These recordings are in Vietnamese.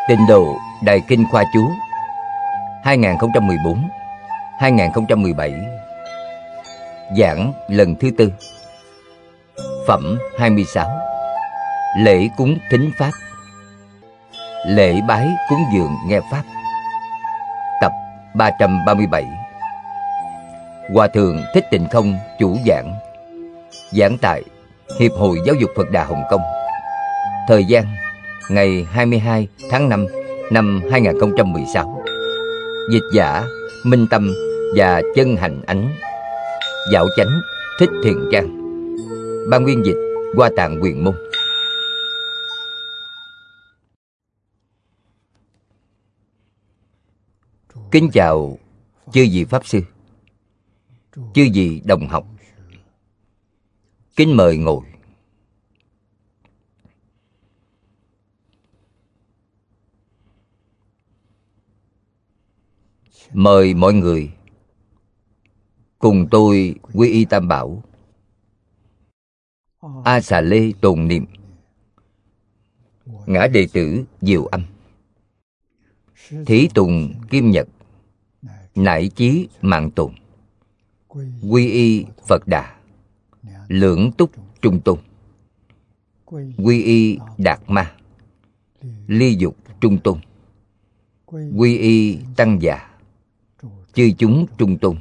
Tịnh độ Đại Kinh Khoa Chú 2014-2017. Giảng lần thứ tư. Phẩm 26. Lễ cúng thính Pháp. Lễ bái cúng dường nghe Pháp. Tập 337. Hòa Thượng Thích Tịnh Không chủ giảng. Giảng tại Hiệp hội Giáo dục Phật Đà Hồng Kông. Thời gian ngày 22 tháng 5 năm 2016. Dịch giả Minh Tâm và Chân Hạnh Ánh. Dạo chánh Thích Thiền Trang. Ban nguyên dịch Hoa Tạng Quyền Môn. Kính chào chư vị Pháp Sư, chư vị đồng học. Kính mời ngồi. Mời mọi người cùng tôi quy y Tam Bảo, A Xà Lê tồn niệm, ngã đệ tử Diệu Âm, Thí Tùng Kim Nhật, nải chí mạng tồn, quy y Phật Đà, lưỡng túc trung tôn, quy y Đạt Ma, ly dục trung tôn, quy y Tăng Già, chư chúng trung tôn.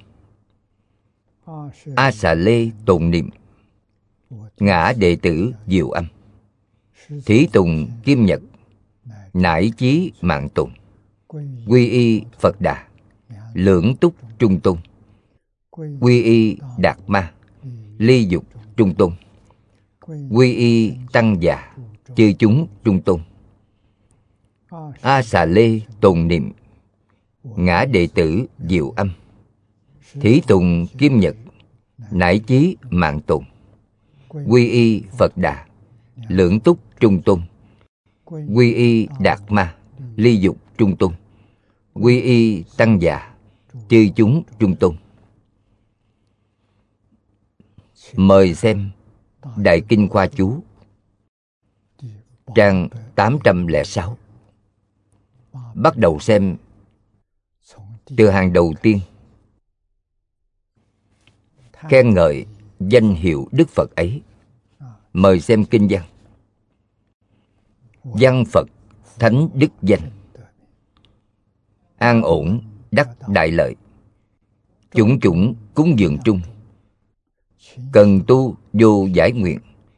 A Xà Lê tồn niệm, ngã đệ tử Diệu Âm, Thí Tùng Kim Nhật, nải chí mạng tồn, quy y Phật Đà, lưỡng túc trung tôn, quy y Đạt Ma, ly dục trung tôn, quy y Tăng Già, chư chúng trung tôn. A Xà Lê tồn niệm, ngã đệ tử Diệu Âm, Thí Tùng Kim Nhật, nải chí mạng tồn, quy y Phật Đà, lưỡng túc trung tôn, quy y Đạt Ma, ly dục trung tôn, quy y Tăng Già, chư chúng trung tôn. Mời xem Đại Kinh Khoa Chú, trang 806. Bắt đầu xem từ hàng đầu tiên. Khen ngợi danh hiệu Đức Phật ấy. Mời xem kinh văn. Văn Phật thánh đức danh, an ổn đắc đại lợi, chủng chủng cúng dường trung, cần tu vô giải nguyện.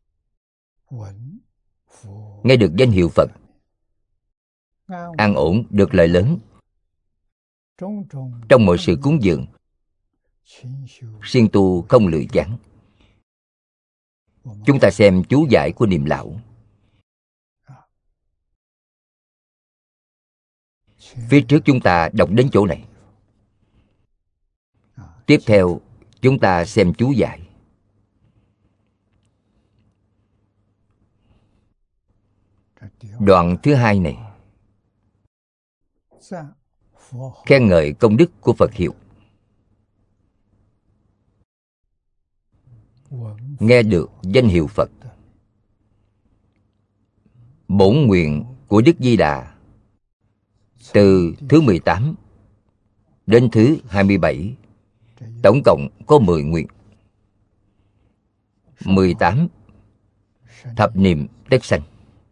Nghe được danh hiệu Phật, an ổn được lợi lớn. Trong mọi sự cúng dường, siêng tu không lười chán. Chúng ta xem chú giải của Niệm Lão. Phía trước chúng ta đọc đến chỗ này. Tiếp theo chúng ta xem chú giải. Đoạn thứ hai này khen ngợi công đức của Phật hiệu. Nghe được danh hiệu Phật, bổn nguyện của Đức Di Đà từ thứ 18 đến thứ 27, tổng cộng có 10 nguyện. 18 thập niệm tất sanh,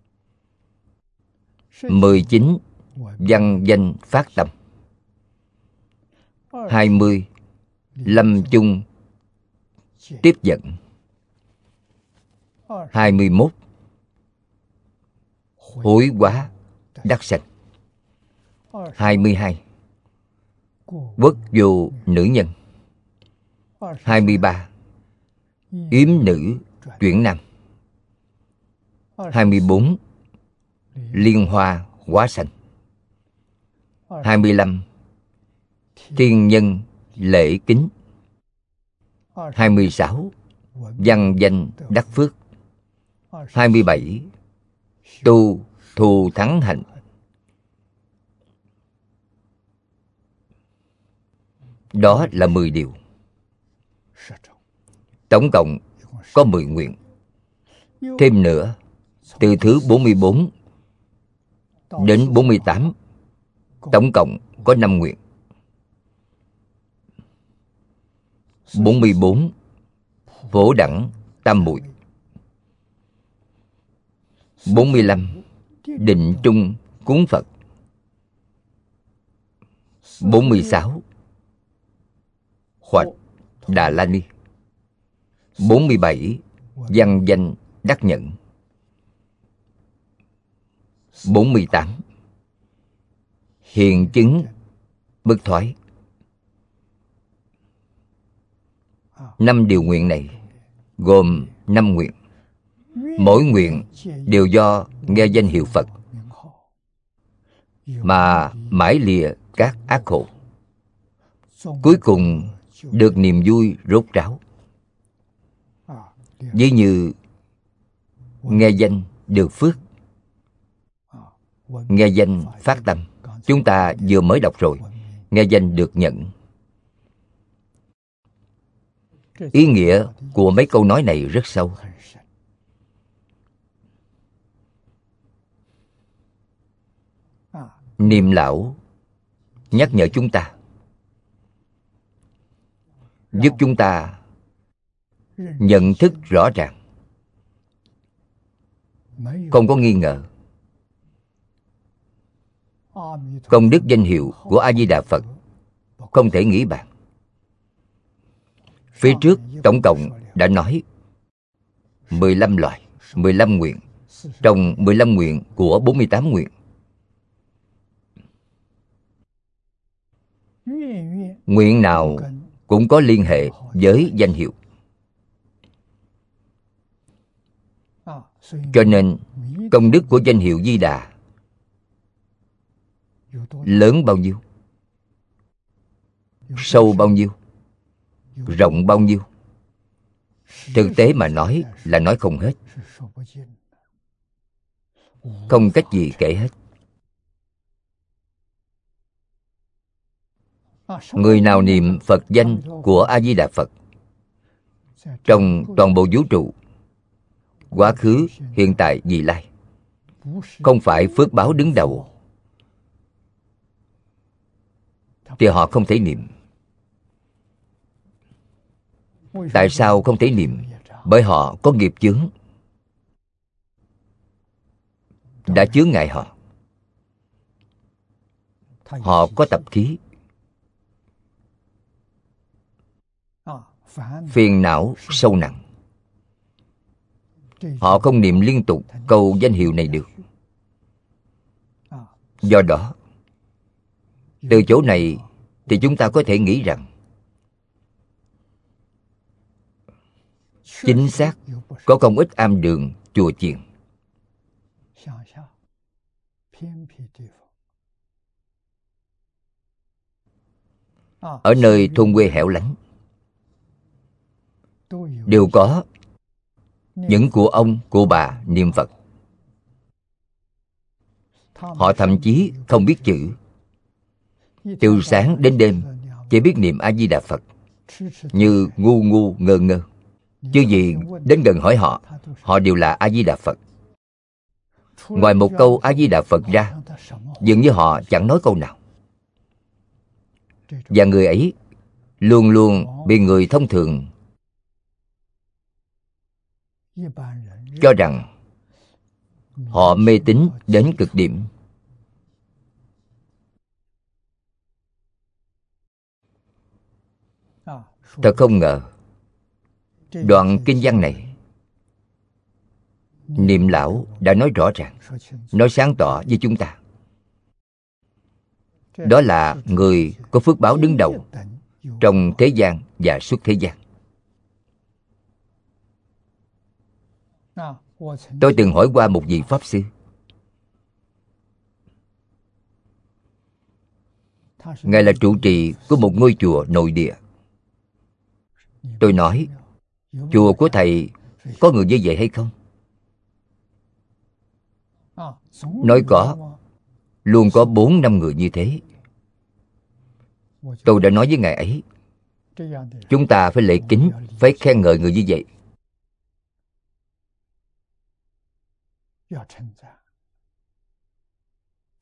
19 văn danh phát tâm, 20 lâm chung tiếp dẫn, 21 hối hóa đắc sanh, 22 quốc vô nữ nhân, 23 yếm nữ chuyển nam, 24 liên hoa hóa sanh, 25 thiên nhân lễ kính, 26 văn danh đắc phước, 27 tu thù thắng hạnh. Đó là 10 điều. Tổng cộng có 10 nguyện. Thêm nữa, từ thứ 44 đến 48, tổng cộng có 5 nguyện. 44 Phổ đẳng tam muội. 45 Định trung cúng Phật. 46 Hoạch Đà La Ni. 47 Văn danh đắc nhận. 48 Hiện chứng bất thoái. 5 điều nguyện này gồm 5 nguyện. Mỗi nguyện đều do nghe danh hiệu Phật mà mãi lìa các ác khổ, cuối cùng được niềm vui rốt ráo. Ví như nghe danh được phước, nghe danh phát tâm. Chúng ta vừa mới đọc rồi, nghe danh được nhận. Ý nghĩa của mấy câu nói này rất sâu. Niệm lão nhắc nhở chúng ta, giúp chúng ta nhận thức rõ ràng, không có nghi ngờ. Công đức danh hiệu của A Di Đà Phật không thể nghĩ bàn. Phía trước tổng cộng đã nói 15 loại, 15 nguyện, trong 15 nguyện của 48 nguyện. Nguyện nào cũng có liên hệ với danh hiệu. Cho nên công đức của danh hiệu Di Đà lớn bao nhiêu, sâu bao nhiêu, rộng bao nhiêu, thực tế mà nói là nói không hết, không cách gì kể hết. Người nào niệm Phật danh của A Di Đà Phật, trong toàn bộ vũ trụ, quá khứ, hiện tại, vị lai, không phải phước báo đứng đầu, thì họ không thể niệm. Tại sao không thể niệm? Bởi họ có nghiệp chướng đã chướng ngại họ. Họ có tập khí, phiền não sâu nặng. Họ không niệm liên tục câu danh hiệu này được. Do đó, từ chỗ này thì chúng ta có thể nghĩ rằng chính xác có không ít am đường, chùa chiền. Ở nơi thôn quê hẻo lánh đều có những cụ ông, cụ bà niệm Phật. Họ thậm chí không biết chữ, từ sáng đến đêm chỉ biết niệm A Di Đà Phật, như ngu ngu ngơ ngơ. Chứ gì đến gần hỏi họ, họ đều là A Di Đà Phật. Ngoài một câu A Di Đà Phật ra, dường như họ chẳng nói câu nào. Và người ấy luôn luôn bị người thông thường cho rằng họ mê tín đến cực điểm. Thật không ngờ, đoạn kinh văn này Niệm lão đã nói rõ ràng, nói sáng tỏ với chúng ta. Đó là người có phước báo đứng đầu trong thế gian và xuất thế gian. Tôi từng hỏi qua một vị Pháp Sư. Ngài là trụ trì của một ngôi chùa nội địa. Tôi nói, chùa của thầy có người như vậy hay không? Nói có, luôn có 4-5 người như thế. Tôi đã nói với ngài ấy, chúng ta phải lễ kính, phải khen ngợi người như vậy.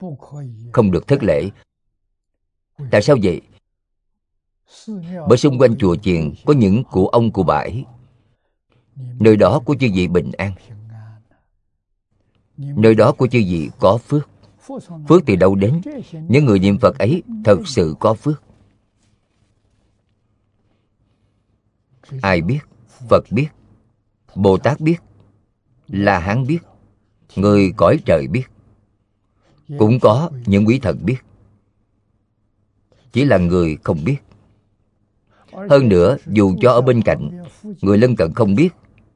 không được thất lễ. Tại sao vậy? Bởi xung quanh chùa chiền có những cụ ông cụ bà ấy. Nơi đó của chư vị bình an, nơi đó của chư vị có phước. Phước từ đâu đến? Những người niệm Phật ấy thật sự có phước. Ai biết? Phật biết, Bồ Tát biết, La Hán biết, người cõi trời biết, cũng có những quý thần biết. Chỉ là người không biết. Hơn nữa, dù cho ở bên cạnh, người lân cận không biết,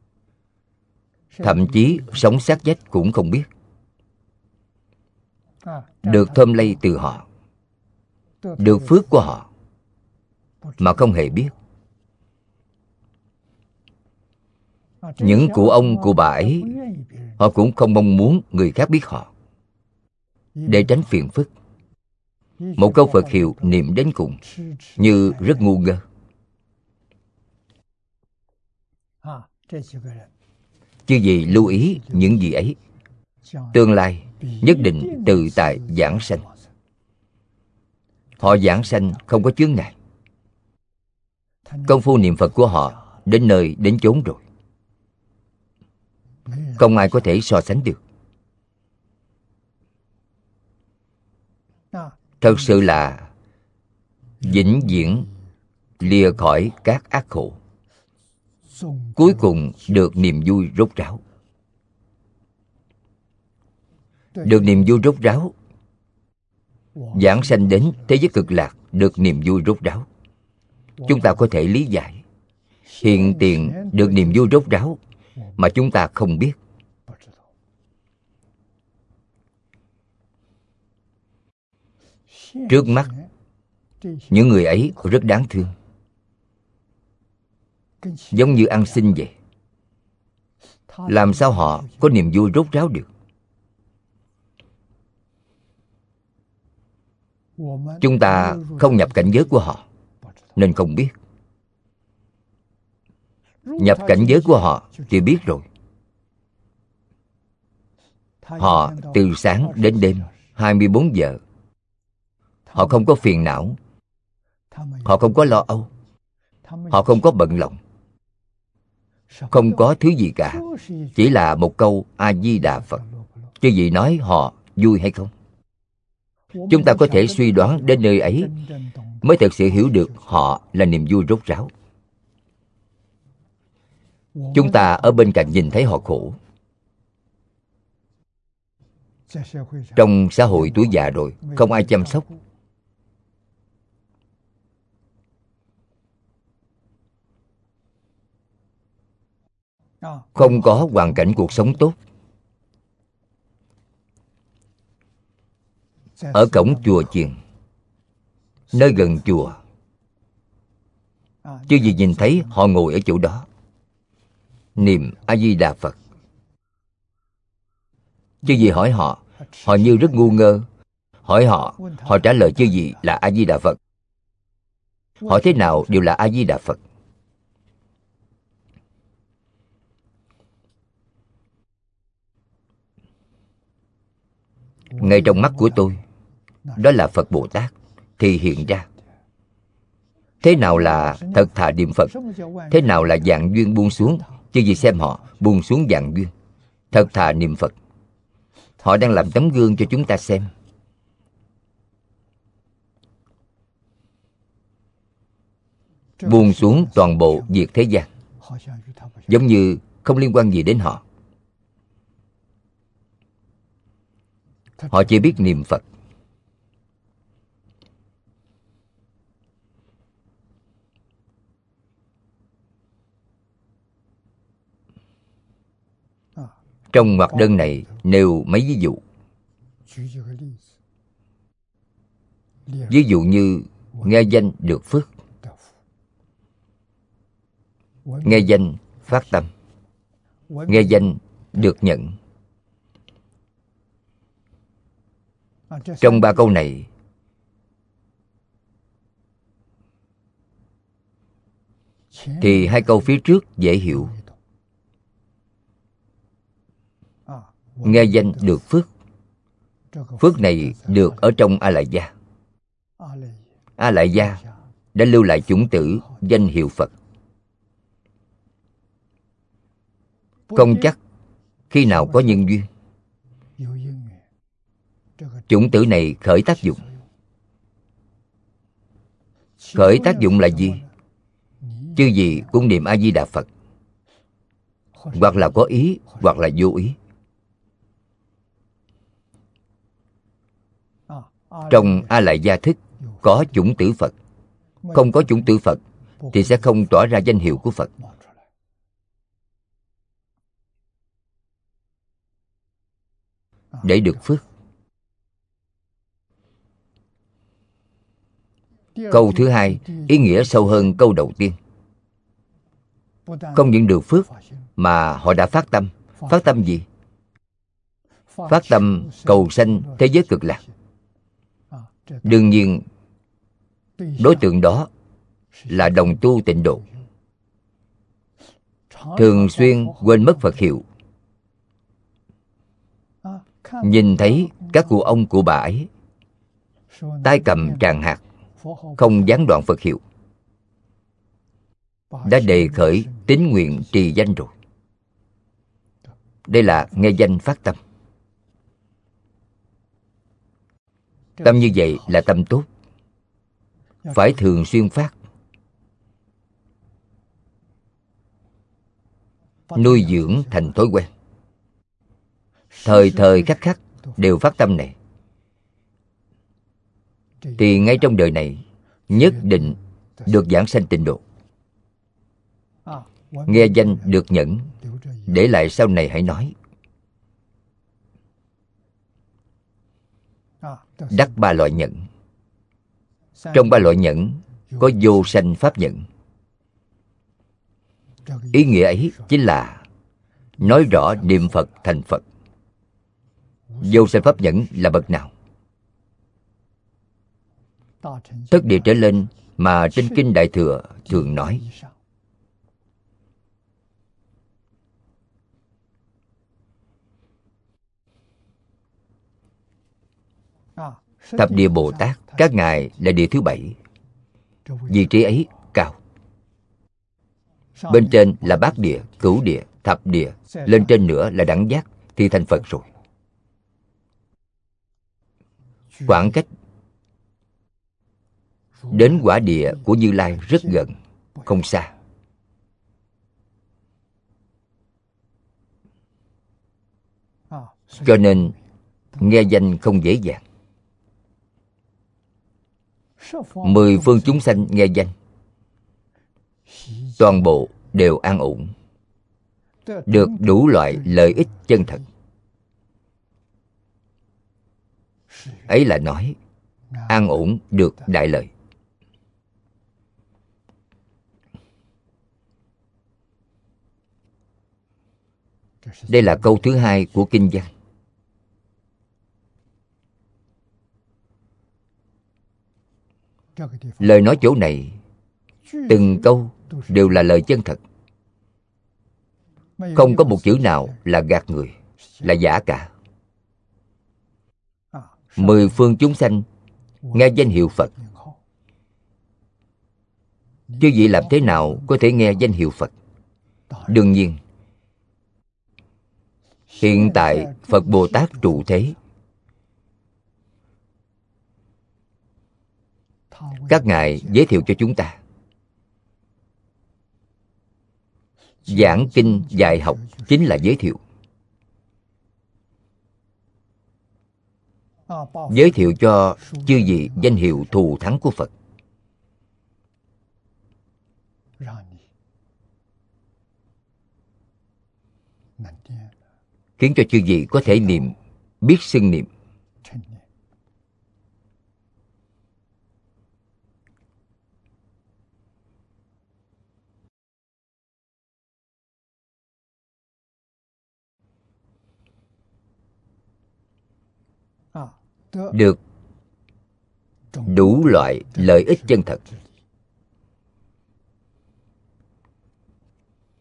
thậm chí sống sát vách cũng không biết, được thơm lây từ họ, được phước của họ, mà không hề biết. Những cụ ông cụ bà ấy, họ cũng không mong muốn người khác biết họ, để tránh phiền phức. Một câu Phật hiệu niệm đến cùng như rất ngu ngơ. Chư vị lưu ý những gì ấy, tương lai nhất định từ tại giảng sanh. Họ giảng sanh không có chướng ngại. Công phu niệm Phật của họ đến nơi đến chốn rồi, không ai có thể so sánh được. Thật sự là vĩnh viễn lìa khỏi các ác khổ, cuối cùng được niềm vui rốt ráo. Được niềm vui rốt ráo, giảng sanh đến thế giới cực lạc được niềm vui rốt ráo. Chúng ta có thể lý giải. Hiện tiền được niềm vui rốt ráo mà chúng ta không biết. Trước mắt, những người ấy rất đáng thương, giống như ăn xin vậy. Làm sao họ có niềm vui rốt ráo được? Chúng ta không nhập cảnh giới của họ, nên không biết. Nhập cảnh giới của họ thì biết rồi. Họ từ sáng đến đêm 24 giờ, họ không có phiền não, họ không có lo âu, họ không có bận lòng, không có thứ gì cả. Chỉ là một câu A-di-đà Phật. Chứ gì nói họ vui hay không? Chúng ta có thể suy đoán đến nơi ấy mới thật sự hiểu được họ là niềm vui rốt ráo. Chúng ta ở bên cạnh nhìn thấy họ khổ. Trong xã hội tuổi già rồi, không ai chăm sóc, không có hoàn cảnh cuộc sống tốt. Ở cổng chùa chiền, nơi gần chùa, chứ gì nhìn thấy họ ngồi ở chỗ đó niệm A-di-đà Phật. Chứ gì hỏi họ, họ như rất ngu ngơ. Hỏi họ, họ trả lời chứ gì là A-di-đà Phật. Hỏi thế nào đều là A-di-đà Phật. Ngay trong mắt của tôi, đó là Phật Bồ Tát thì hiện ra. Thế nào là thật thà niệm Phật? Thế nào là vạn duyên buông xuống? Chứ gì xem họ buông xuống vạn duyên, thật thà niệm Phật. Họ đang làm tấm gương cho chúng ta xem. Buông xuống toàn bộ việc thế gian, giống như không liên quan gì đến họ. Họ chỉ biết niệm Phật. Trong ngoặc đơn này nêu mấy ví dụ. Ví dụ như nghe danh được phước, nghe danh phát tâm, nghe danh được nhận. Trong ba câu này, thì hai câu phía trước dễ hiểu. Nghe danh được phước, Phước này được ở trong A Lại Gia. A Lại Gia đã lưu lại chủng tử danh hiệu Phật. Không chắc khi nào có nhân duyên, chủng tử này khởi tác dụng. Khởi tác dụng là gì? Chư vị cũng niệm A Di Đà Phật, hoặc là có ý, hoặc là vô ý. Trong A Lại Gia thức có chủng tử Phật. Không có chủng tử Phật thì sẽ không tỏa ra danh hiệu của Phật. Để được phước. Câu thứ hai ý nghĩa sâu hơn câu đầu tiên. Không những được phước mà họ đã phát tâm. Phát tâm gì? Phát tâm cầu sanh thế giới cực lạc. Đương nhiên đối tượng đó là đồng tu tịnh độ, thường xuyên quên mất Phật hiệu. Nhìn thấy các cụ ông cụ bà ấy tay cầm tràng hạt, không gián đoạn Phật hiệu, đã đề khởi tín nguyện trì danh rồi. Đây là nghe danh phát tâm. Tâm như vậy là tâm tốt, phải thường xuyên phát, nuôi dưỡng thành thói quen. Thời thời khắc khắc đều phát tâm này, thì ngay trong đời này nhất định được giảng sanh tịnh độ. Nghe danh được nhẫn, để lại sau này hãy nói. Đắc 3 loại nhẫn. Trong 3 loại nhẫn có vô sanh pháp nhẫn. Ý nghĩa ấy chính là nói rõ niệm Phật thành Phật. Vô sanh pháp nhẫn là bậc nào? Thất địa trở lên mà trên Kinh Đại Thừa thường nói. Thập địa Bồ Tát, các ngài là địa thứ 7. Vị trí ấy cao. Bên trên là bát địa, cửu địa, thập địa. Lên trên nữa là đẳng giác, thì thành Phật rồi. Khoảng cách đến quả địa của Như Lai rất gần, không xa. Cho nên nghe danh không dễ dàng. 10 phương chúng sanh nghe danh, toàn bộ đều an ổn, được đủ loại lợi ích chân thật. Ấy là nói an ổn được đại lợi. Đây là câu thứ hai của kinh văn. Lời nói chỗ này, từng câu đều là lời chân thật, không có một chữ nào là gạt người, là giả cả. 10 phương chúng sanh nghe danh hiệu Phật. Chứ vị làm thế nào có thể nghe danh hiệu Phật? Đương nhiên, hiện tại Phật Bồ Tát trụ thế, các ngài giới thiệu cho chúng ta. Giảng kinh dạy học chính là giới thiệu. Giới thiệu cho chư vị danh hiệu thù thắng của Phật, khiến cho chư vị có thể niệm, biết xưng niệm. Được đủ loại lợi ích chân thật.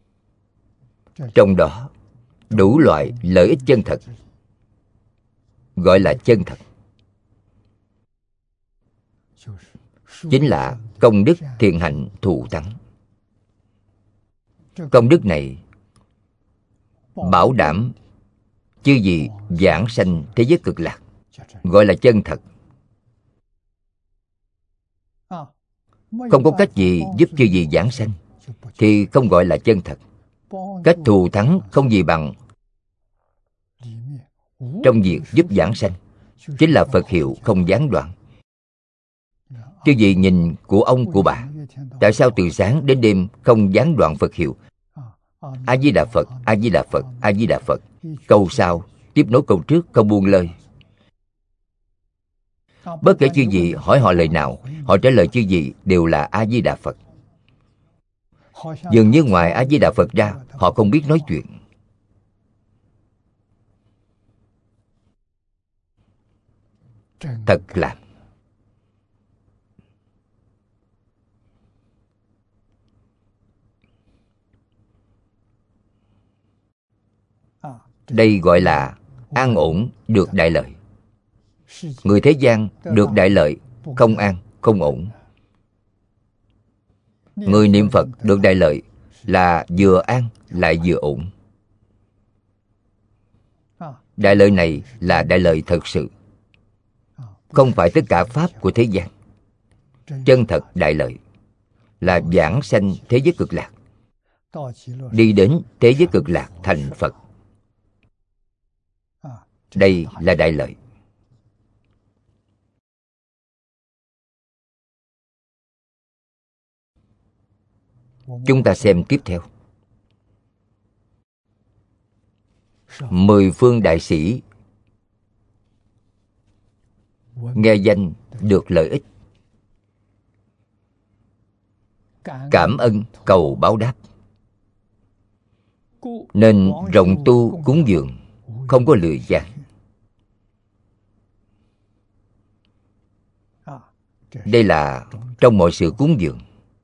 Trong đó đủ loại lợi ích chân thật gọi là chân thật. Chính là công đức thiện hạnh thù thắng. Công đức này bảo đảm chư vị vãng sanh thế giới cực lạc, gọi là chân thật. Không có cách gì giúp chư vị vãng sanh thì không gọi là chân thật. Cách thù thắng không gì bằng trong việc giúp vãng sanh, chính là Phật hiệu không gián đoạn. Chư vị nhìn của ông của bà, tại sao từ sáng đến đêm không gián đoạn Phật hiệu? A Di Đà Phật, A Di Đà Phật, A Di Đà Phật. Câu sau tiếp nối câu trước, không buông lời. Bất kể chư vị hỏi họ lời nào, họ trả lời chư vị đều là A Di Đà Phật. Dường như ngoài A Di Đà Phật ra, họ không biết nói chuyện. Thật là đây gọi là an ổn được đại lợi. Người thế gian được đại lợi, không an, không ổn. Người niệm Phật được đại lợi là vừa an lại vừa ổn. Đại lợi này là đại lợi thật sự, không phải tất cả pháp của thế gian. Chân thật đại lợi là vãng sanh thế giới cực lạc, đi đến thế giới cực lạc thành Phật. Đây là đại lợi. Chúng ta xem tiếp theo. 10 phương đại sĩ nghe danh được lợi ích, cảm ân cầu báo đáp, nên rộng tu cúng dường, không có lười gian. Đây là trong mọi sự cúng dường.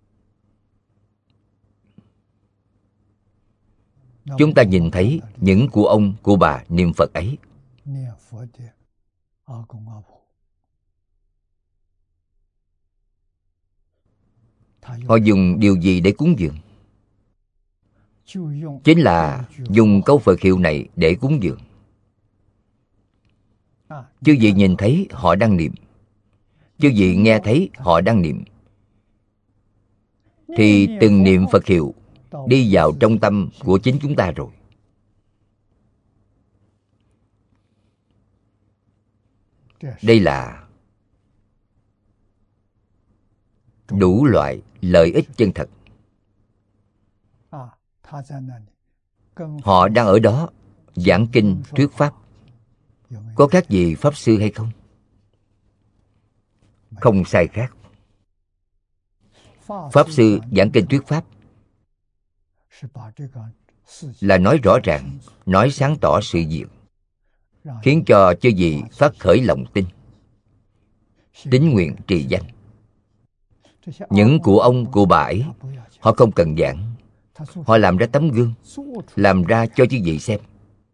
Chúng ta nhìn thấy những của ông, của bà niệm Phật ấy. Họ dùng điều gì để cúng dường? Chính là dùng câu Phật hiệu này để cúng dường. Chư vị nhìn thấy họ đang niệm, chư vị nghe thấy họ đang niệm, thì từng niệm Phật hiệu đi vào trong tâm của chính chúng ta rồi. Đây là đủ loại lợi ích chân thật. Họ đang ở đó giảng kinh thuyết pháp. Có khác gì Pháp Sư hay không? Không sai khác. Pháp Sư giảng kinh thuyết pháp là nói rõ ràng, nói sáng tỏ sự việc, khiến cho chư vị phát khởi lòng tin, tín nguyện trì danh. Những của ông, của bà ấy, họ không cần giảng, họ làm ra tấm gương, làm ra cho chư vị xem.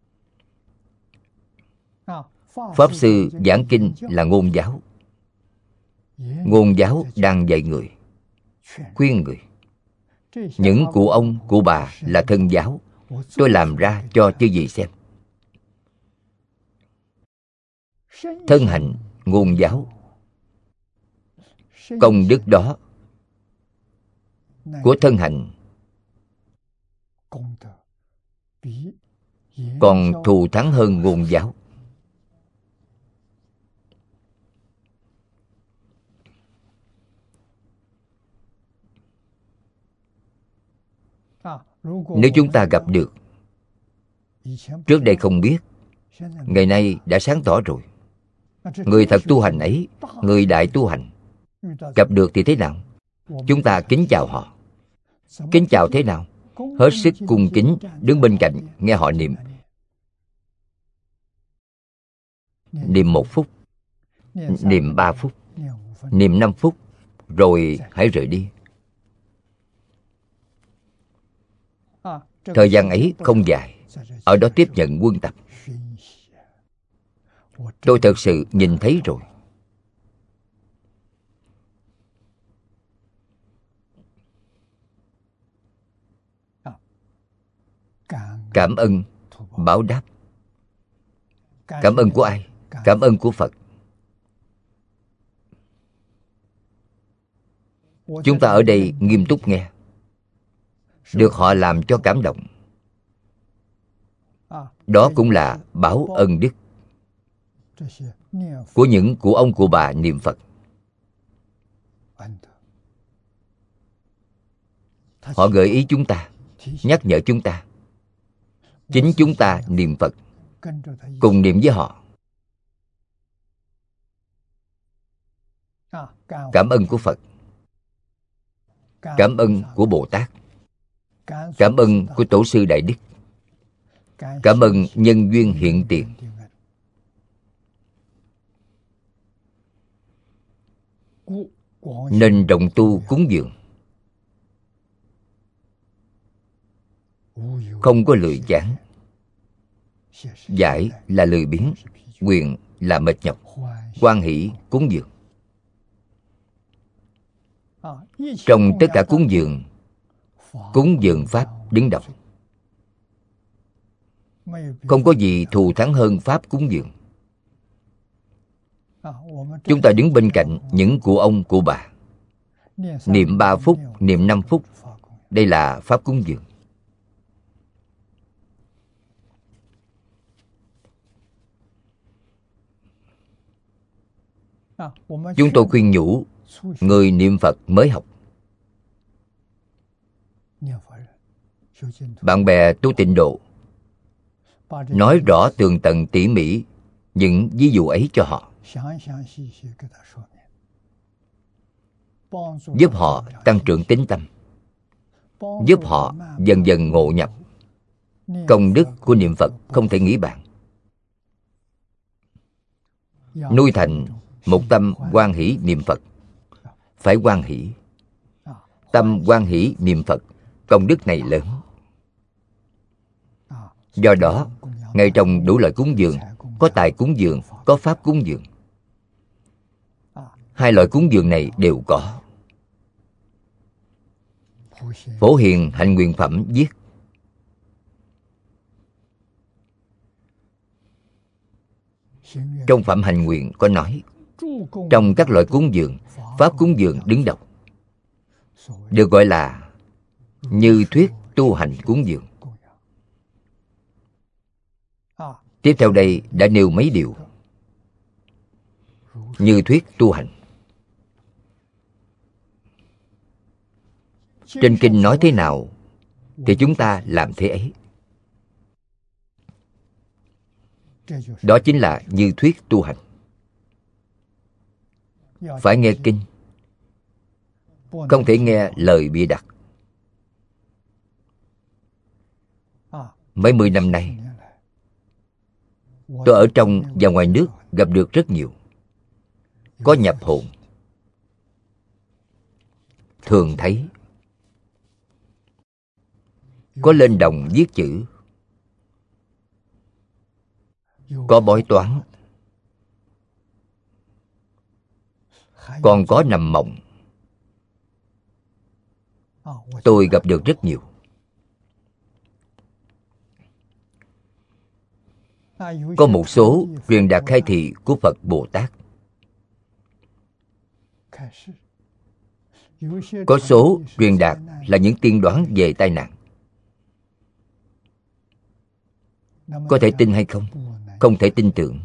Pháp Sư giảng kinh là ngôn giáo. Ngôn giáo đang dạy người, khuyên người. Những của ông, của bà là thân giáo, tôi làm ra cho chư vị xem. Thân hành ngôn giáo, công đức đó của thân hành còn thù thắng hơn ngôn giáo. Nếu chúng ta gặp được, trước đây không biết, ngày nay đã sáng tỏ rồi. Người thật tu hành ấy, người đại tu hành, gặp được thì thế nào? Chúng ta kính chào họ. Kính chào thế nào? Hết sức cung kính, đứng bên cạnh nghe họ niệm. Niệm 1 phút, niệm 3 phút, niệm 5 phút, rồi hãy rời đi. Thời gian ấy không dài, ở đó tiếp nhận quân tập. Tôi thật sự nhìn thấy rồi. Cảm ơn báo đáp. Cảm ơn của ai? Cảm ơn của Phật. Chúng ta ở đây nghiêm túc nghe, được họ làm cho cảm động. Đó cũng là báo ân đức của những cụ ông cụ bà niệm Phật. Họ gợi ý chúng ta, nhắc nhở chúng ta. Chính chúng ta niệm Phật, cùng niệm với họ. Cảm ơn của Phật, cảm ơn của Bồ Tát, cảm ơn của Tổ sư Đại Đức, cảm ơn nhân duyên hiện tiền. Nên rộng tu cúng dường, không có lười chán. Giải là lười biếng, quyền là mệt nhọc, hoan hỷ cúng dường. Trong tất cả cúng dường Pháp đứng đầu. Không có gì thù thắng hơn Pháp cúng dường. Chúng ta đứng bên cạnh những cụ ông cụ bà, niệm 3 phút, niệm 5 phút. Đây là Pháp cúng dường. Chúng tôi khuyên nhủ người niệm Phật mới học, bạn bè tu tịnh độ, nói rõ tường tận tỉ mỉ những ví dụ ấy cho họ, giúp họ tăng trưởng tín tâm, giúp họ dần dần ngộ nhập. Công đức của niệm Phật không thể nghĩ bàn. Nuôi thành một tâm hoan hỷ niệm Phật. Phải hoan hỷ. Tâm hoan hỷ niệm Phật, công đức này lớn. Do đó, ngay trong đủ loại cúng dường, có tài cúng dường, có pháp cúng dường. Hai loại cúng dường này đều có. Phổ Hiền Hạnh Nguyện Phẩm viết: trong Phẩm Hành Nguyện có nói, trong các loại cúng dường, pháp cúng dường đứng đầu, được gọi là như thuyết tu hành cúng dường. Tiếp theo đây đã nêu mấy điều. Như thuyết tu hành. Trên kinh nói thế nào thì chúng ta làm thế ấy. Đó chính là như thuyết tu hành. Phải nghe kinh, không thể nghe lời bịa đặt. Mấy 10 năm nay, tôi ở trong và ngoài nước gặp được rất nhiều. Có nhập hồn, thường thấy. Có lên đồng viết chữ, có bói toán, còn có nằm mộng. Tôi gặp được rất nhiều. Có một số truyền đạt khai thị của Phật Bồ Tát. Có số truyền đạt là những tiên đoán về tai nạn. Có thể tin hay không? Không thể tin tưởng.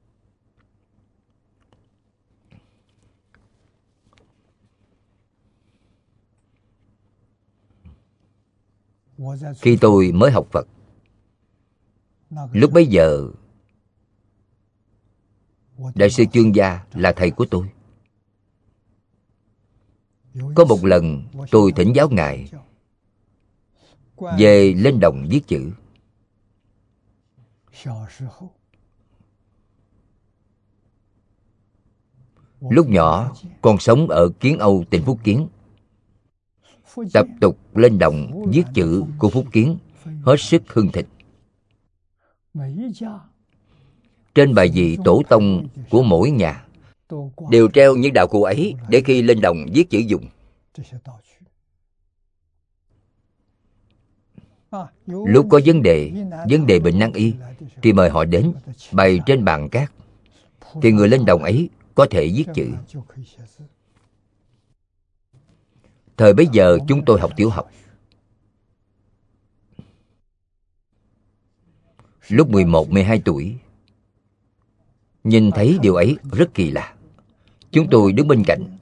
Khi tôi mới học Phật, lúc bấy giờ Đại sư Chương Gia là thầy của tôi. Có một lần tôi thỉnh giáo Ngài về lên đồng viết chữ. Lúc nhỏ con sống ở Kiến Âu, tỉnh Phúc Kiến. Tập tục lên đồng viết chữ của Phúc Kiến hết sức hưng thịnh. Trên bài vị tổ tông của mỗi nhà đều treo những đạo cụ ấy để khi lên đồng viết chữ dùng. Lúc có vấn đề bệnh nan y, thì mời họ đến bày trên bàn cát, thì người lên đồng ấy có thể viết chữ. Thời bấy giờ chúng tôi học tiểu học. Lúc 11, 12 tuổi, nhìn thấy điều ấy rất kỳ lạ. Chúng tôi đứng bên cạnh,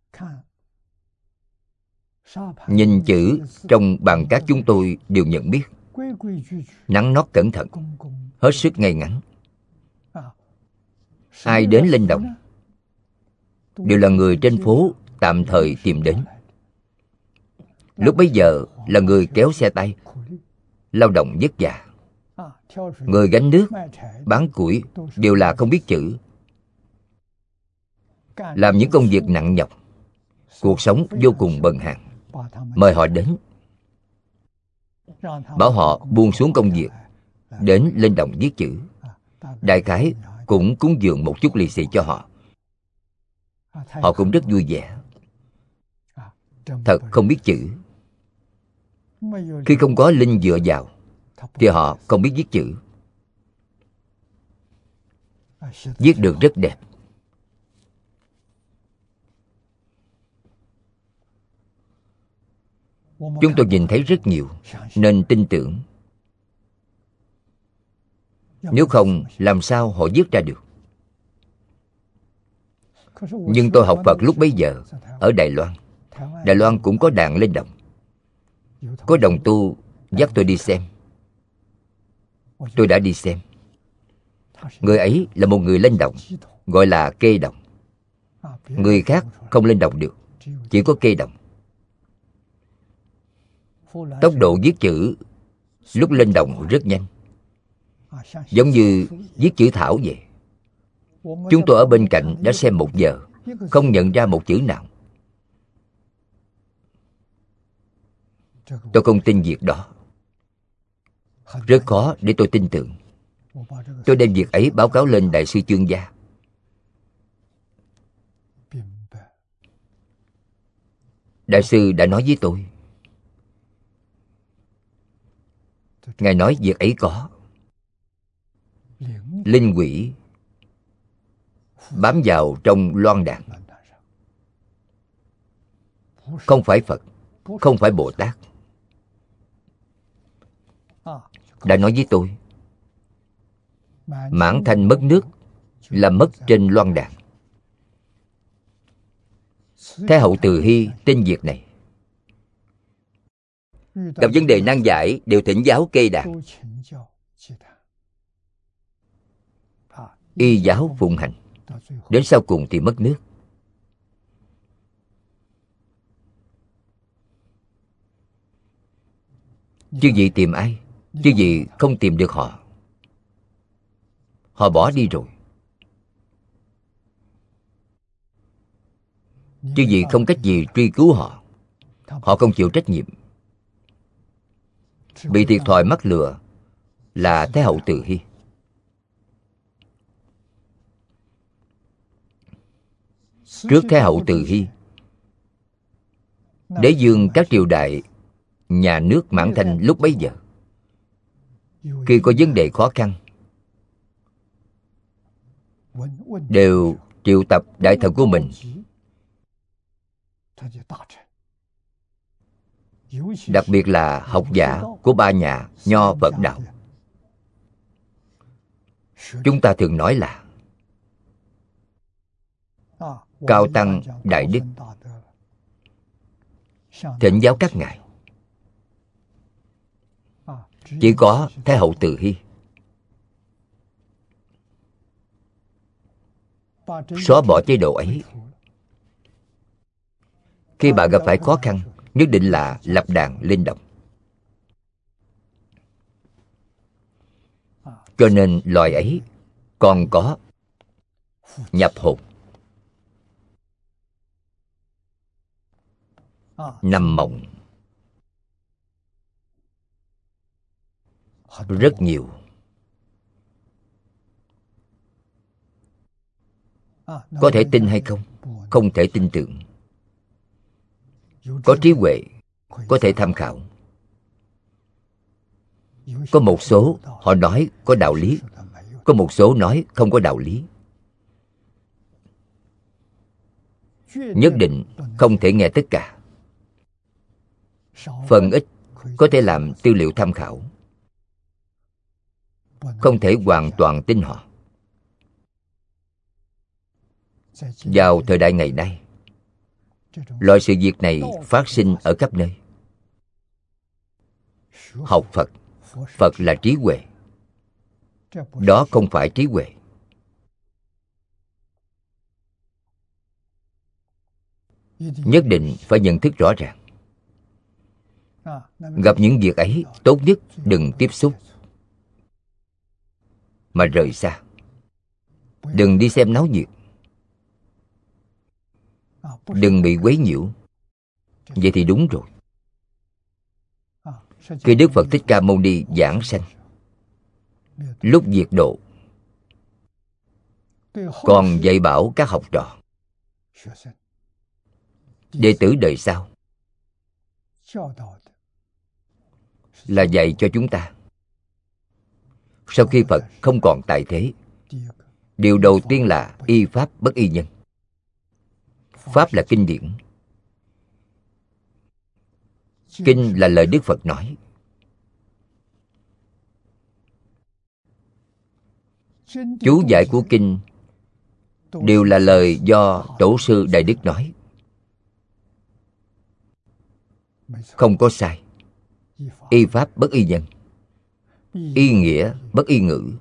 nhìn chữ trong bàn cát chúng tôi đều nhận biết. Nắn nót cẩn thận, hết sức ngay ngắn. Ai đến lên đồng đều là người trên phố tạm thời tìm đến. Lúc bấy giờ là người kéo xe tay, lao động vất vả. Người gánh nước, bán củi đều là không biết chữ, làm những công việc nặng nhọc, cuộc sống vô cùng bần hàn. Mời họ đến, bảo họ buông xuống công việc, đến lên đồng viết chữ. Đại khái cũng cúng dường một chút lì xì cho họ. Họ cũng rất vui vẻ. Thật không biết chữ. Khi không có linh dựa vào thì họ không biết viết chữ. Viết được rất đẹp. Chúng tôi nhìn thấy rất nhiều, nên tin tưởng. Nếu không, làm sao họ viết ra được? Nhưng tôi học Phật lúc bấy giờ ở Đài Loan. Đài Loan cũng có đàn lên đồng. Có đồng tu dắt tôi đi xem. Tôi đã đi xem. Người ấy là một người lên đồng, gọi là kê đồng. Người khác không lên đồng được, chỉ có kê đồng. Tốc độ viết chữ lúc lên đồng rất nhanh, giống như viết chữ thảo vậy. Chúng tôi ở bên cạnh đã xem 1 giờ, không nhận ra một chữ nào. Tôi không tin việc đó. Rất khó để tôi tin tưởng. Tôi đem việc ấy báo cáo lên Đại sư Chương Gia. Đại sư đã nói với tôi. Ngài nói việc ấy có linh quỷ bám vào trong loan đàn. Không phải Phật, không phải Bồ Tát. Đã nói với tôi, mãn thanh mất nước là mất trên loan đàn. Thái hậu Từ Hy tin việc này. Gặp vấn đề nan giải đều thỉnh giáo kê đàn. Y giáo phụng hành, đến sau cùng thì mất nước. Chứ gì tìm ai? Chứ gì không tìm được họ. Họ bỏ đi rồi. Chứ gì không cách gì truy cứu họ. Họ không chịu trách nhiệm. Bị thiệt thòi mắc lừa là Thái hậu Từ Hy. Trước Thái hậu Từ Hy, đế dương các triều đại nhà nước Mãn Thanh lúc bấy giờ, khi có vấn đề khó khăn, đều triệu tập đại thần của mình, đặc biệt là học giả của 3 nhà Nho Phật đạo. Chúng ta thường nói là cao tăng đại đức, thỉnh giáo các ngài. Chỉ có Thái hậu Từ Hy xóa bỏ chế độ ấy. Khi bà gặp phải khó khăn, nhất định là lập đàn lên đồng. Cho nên loài ấy còn có nhập hồn, nằm mộng rất nhiều. Có thể tin hay không? Không thể tin tưởng. Có trí huệ, có thể tham khảo. Có một số họ nói có đạo lý, có một số nói không có đạo lý. Nhất định không thể nghe tất cả. Phần ít có thể làm tư liệu tham khảo, không thể hoàn toàn tin họ. Vào thời đại ngày nay, loại sự việc này phát sinh ở khắp nơi. Học Phật, Phật là trí huệ. Đó không phải trí huệ. Nhất định phải nhận thức rõ ràng. Gặp những việc ấy, tốt nhất đừng tiếp xúc, mà rời xa. Đừng đi xem náo nhiệt, đừng bị quấy nhiễu. Vậy thì đúng rồi. Khi Đức Phật Thích Ca Mâu Ni giảng sanh, lúc diệt độ, còn dạy bảo các học trò, đệ tử đời sau, là dạy cho chúng ta. Sau khi Phật không còn tại thế, điều đầu tiên là y pháp bất y nhân. Pháp là kinh điển. Kinh là lời Đức Phật nói. Chú giải của kinh đều là lời do Tổ sư Đại Đức nói, không có sai. Y pháp bất y nhân, y nghĩa bất y ngữ.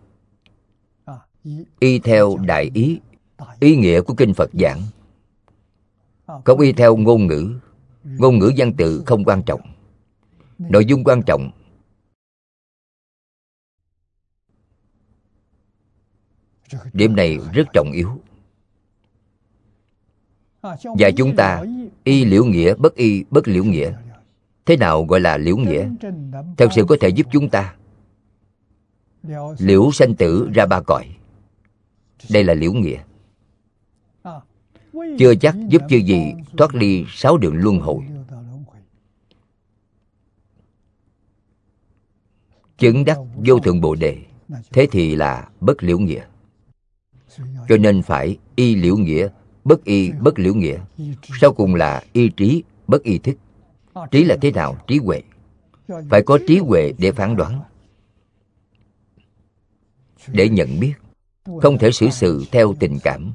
Y theo đại ý, ý nghĩa của kinh Phật giảng. Không y theo ngôn ngữ. Ngôn ngữ văn tự không quan trọng, nội dung quan trọng. Điểm này rất trọng yếu. Và chúng ta y liễu nghĩa bất y bất liễu nghĩa. Thế nào gọi là liễu nghĩa? Thật sự có thể giúp chúng ta liễu sanh tử ra ba cõi. Đây là liễu nghĩa. Chưa chắc giúp chư gì thoát ly 6 đường luân hồi. Chứng đắc vô thượng Bồ Đề, thế thì là bất liễu nghĩa. Cho nên phải y liễu nghĩa, bất y bất liễu nghĩa. Sau cùng là y trí, bất y thức. Trí là thế nào? Trí huệ. Phải có trí huệ để phán đoán, để nhận biết. Không thể xử sự theo tình cảm.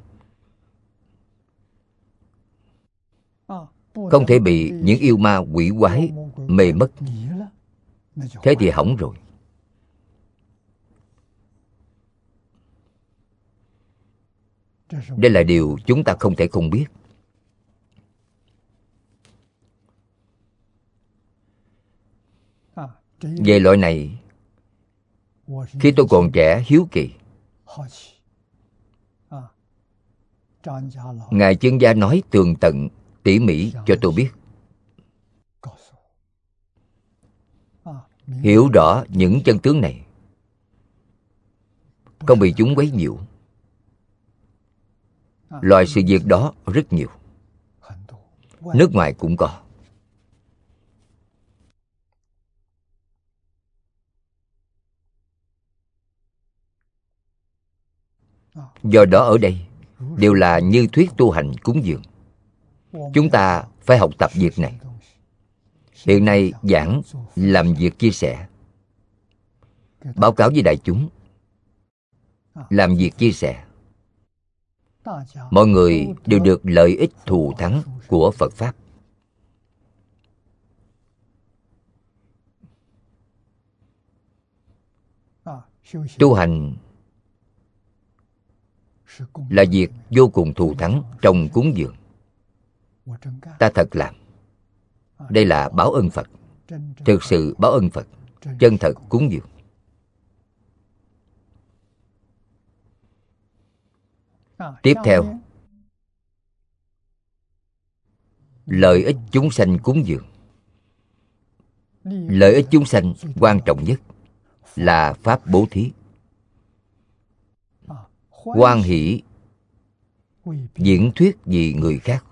Không thể bị những yêu ma quỷ quái mê mất. Thế thì hỏng rồi. Đây là điều chúng ta không thể không biết. Về loại này, khi tôi còn trẻ hiếu kỳ, Ngài Chương Gia nói tường tận, tỉ mỉ cho tôi biết. Hiểu rõ những chân tướng này, không bị chúng quấy nhiễu. Loại sự việc đó rất nhiều. Nước ngoài cũng có. Do đó ở đây đều là như thuyết tu hành cúng dường. Chúng ta phải học tập việc này. Hiện nay giảng làm việc chia sẻ, báo cáo với đại chúng, làm việc chia sẻ. Mọi người đều được lợi ích thù thắng của Phật Pháp. Tu hành là việc vô cùng thù thắng trong cúng dường. Ta thật làm. Đây là báo ơn Phật. Thực sự báo ơn Phật. Chân thật cúng dường. Tiếp theo, lợi ích chúng sanh cúng dường. Lợi ích chúng sanh quan trọng nhất là pháp bố thí. Hoan hỷ diễn thuyết vì người khác.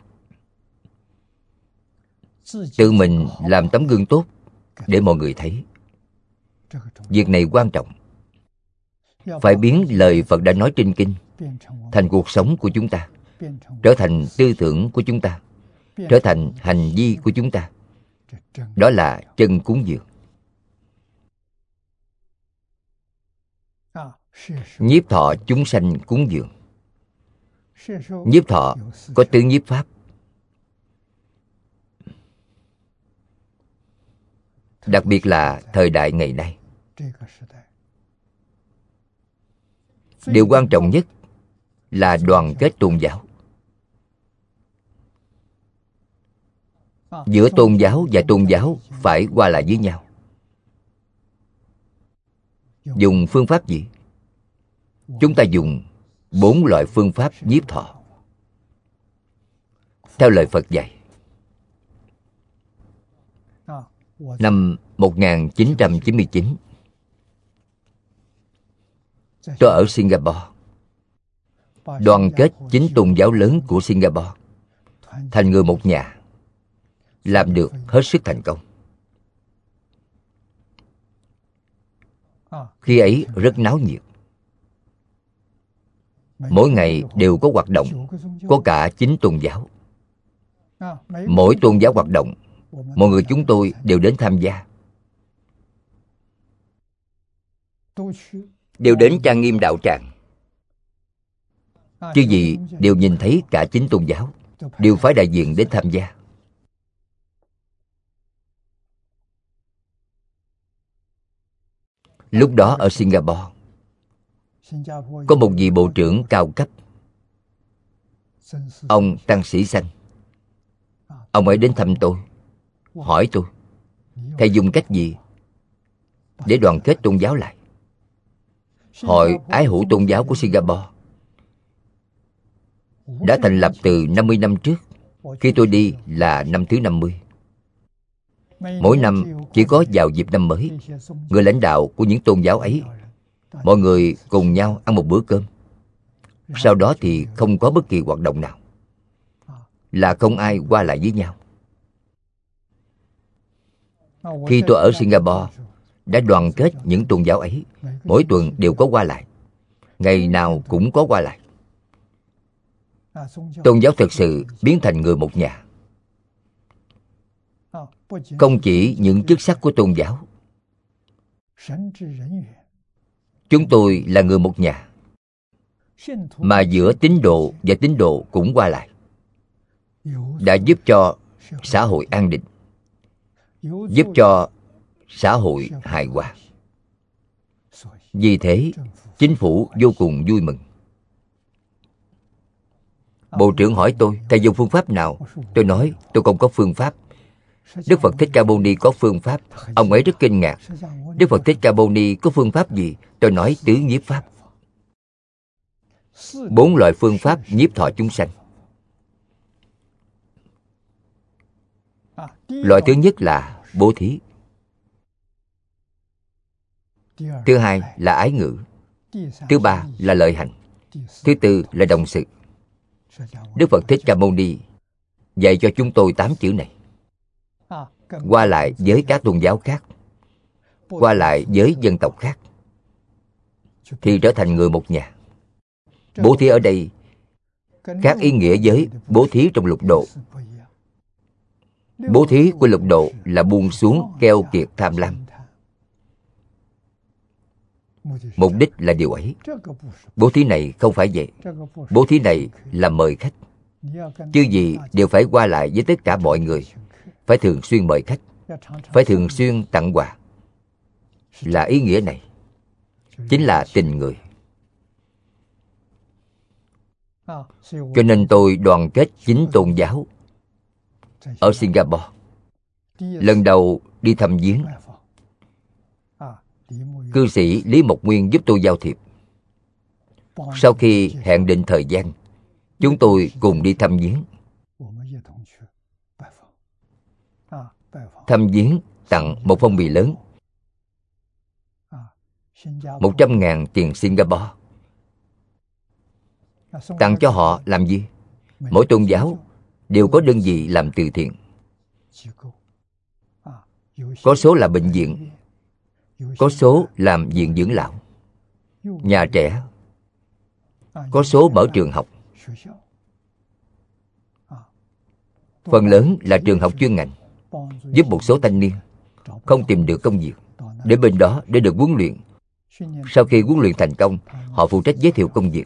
Tự mình làm tấm gương tốt để mọi người thấy. Việc này quan trọng. Phải biến lời Phật đã nói trên kinh thành cuộc sống của chúng ta, trở thành tư tưởng của chúng ta, trở thành hành vi của chúng ta. Đó là chân cúng dường. Nhiếp thọ chúng sanh cúng dường. Nhiếp thọ có tứ nhiếp pháp. Đặc biệt là thời đại ngày nay, điều quan trọng nhất là đoàn kết tôn giáo. Giữa tôn giáo và tôn giáo phải qua lại với nhau. Dùng phương pháp gì? Chúng ta dùng 4 loại phương pháp nhiếp thọ theo lời Phật dạy. Năm 1999, tôi ở Singapore, đoàn kết 9 tôn giáo lớn của Singapore thành người một nhà, làm được hết sức thành công. Khi ấy rất náo nhiệt. Mỗi ngày đều có hoạt động, có cả 9 tôn giáo. Mỗi tôn giáo hoạt động, mọi người chúng tôi đều đến tham gia. Đều đến trang nghiêm đạo tràng. Chứ gì đều nhìn thấy cả 9 tôn giáo, đều phái đại diện đến tham gia. Lúc đó ở Singapore, có một vị bộ trưởng cao cấp, ông Tăng Sĩ Sanh. Ông ấy đến thăm tôi, hỏi tôi, thầy dùng cách gì để đoàn kết tôn giáo lại? Hội Ái Hữu Tôn giáo của Singapore đã thành lập từ 50 năm trước. Khi tôi đi là năm thứ 50. Mỗi năm chỉ có vào dịp năm mới, người lãnh đạo của những tôn giáo ấy, mọi người cùng nhau ăn một bữa cơm. Sau đó thì không có bất kỳ hoạt động nào, là không ai qua lại với nhau. Khi tôi ở Singapore, đã đoàn kết những tôn giáo ấy, mỗi tuần đều có qua lại, ngày nào cũng có qua lại. Tôn giáo thực sự biến thành người một nhà. Không chỉ những chức sắc của tôn giáo, chúng tôi là người một nhà, mà giữa tín đồ và tín đồ cũng qua lại, đã giúp cho xã hội an định, giúp cho xã hội hài hòa. Vì thế, chính phủ vô cùng vui mừng. Bộ trưởng hỏi tôi, thầy dùng phương pháp nào? Tôi nói, tôi không có phương pháp. Đức Phật Thích Ca Mâu Ni có phương pháp. Ông ấy rất kinh ngạc. Đức Phật Thích Ca Mâu Ni có phương pháp gì? Tôi nói tứ nhiếp pháp. 4 loại phương pháp nhiếp thọ chúng sanh. Loại thứ nhất là bố thí. Thứ hai là ái ngữ. Thứ ba là lợi hành. Thứ tư là đồng sự. Đức Phật Thích Ca Mâu Ni dạy cho chúng tôi 8 chữ này. Qua lại với các tôn giáo khác, qua lại với dân tộc khác, thì trở thành người một nhà. Bố thí ở đây khác ý nghĩa với bố thí trong lục độ. Bố thí của lục độ là buông xuống keo kiệt tham lam. Mục đích là điều ấy. Bố thí này không phải vậy. Bố thí này là mời khách. Chứ gì đều phải qua lại với tất cả mọi người, phải thường xuyên mời khách, phải thường xuyên tặng quà. Là ý nghĩa này. Chính là tình người. Cho nên tôi đoàn kết 9 tôn giáo ở Singapore. Lần đầu đi thăm viếng, cư sĩ Lý Mộc Nguyên giúp tôi giao thiệp. Sau khi hẹn định thời gian, chúng tôi cùng đi thăm viếng. Thăm viếng tặng một phong bì lớn, 100.000 tiền Singapore. Tặng cho họ làm gì? Mỗi tôn giáo đều có đơn vị làm từ thiện. Có số là bệnh viện, có số làm viện dưỡng lão, nhà trẻ, có số mở trường học. Phần lớn là trường học chuyên ngành, giúp một số thanh niên không tìm được công việc đến bên đó để được huấn luyện. Sau khi huấn luyện thành công, họ phụ trách giới thiệu công việc.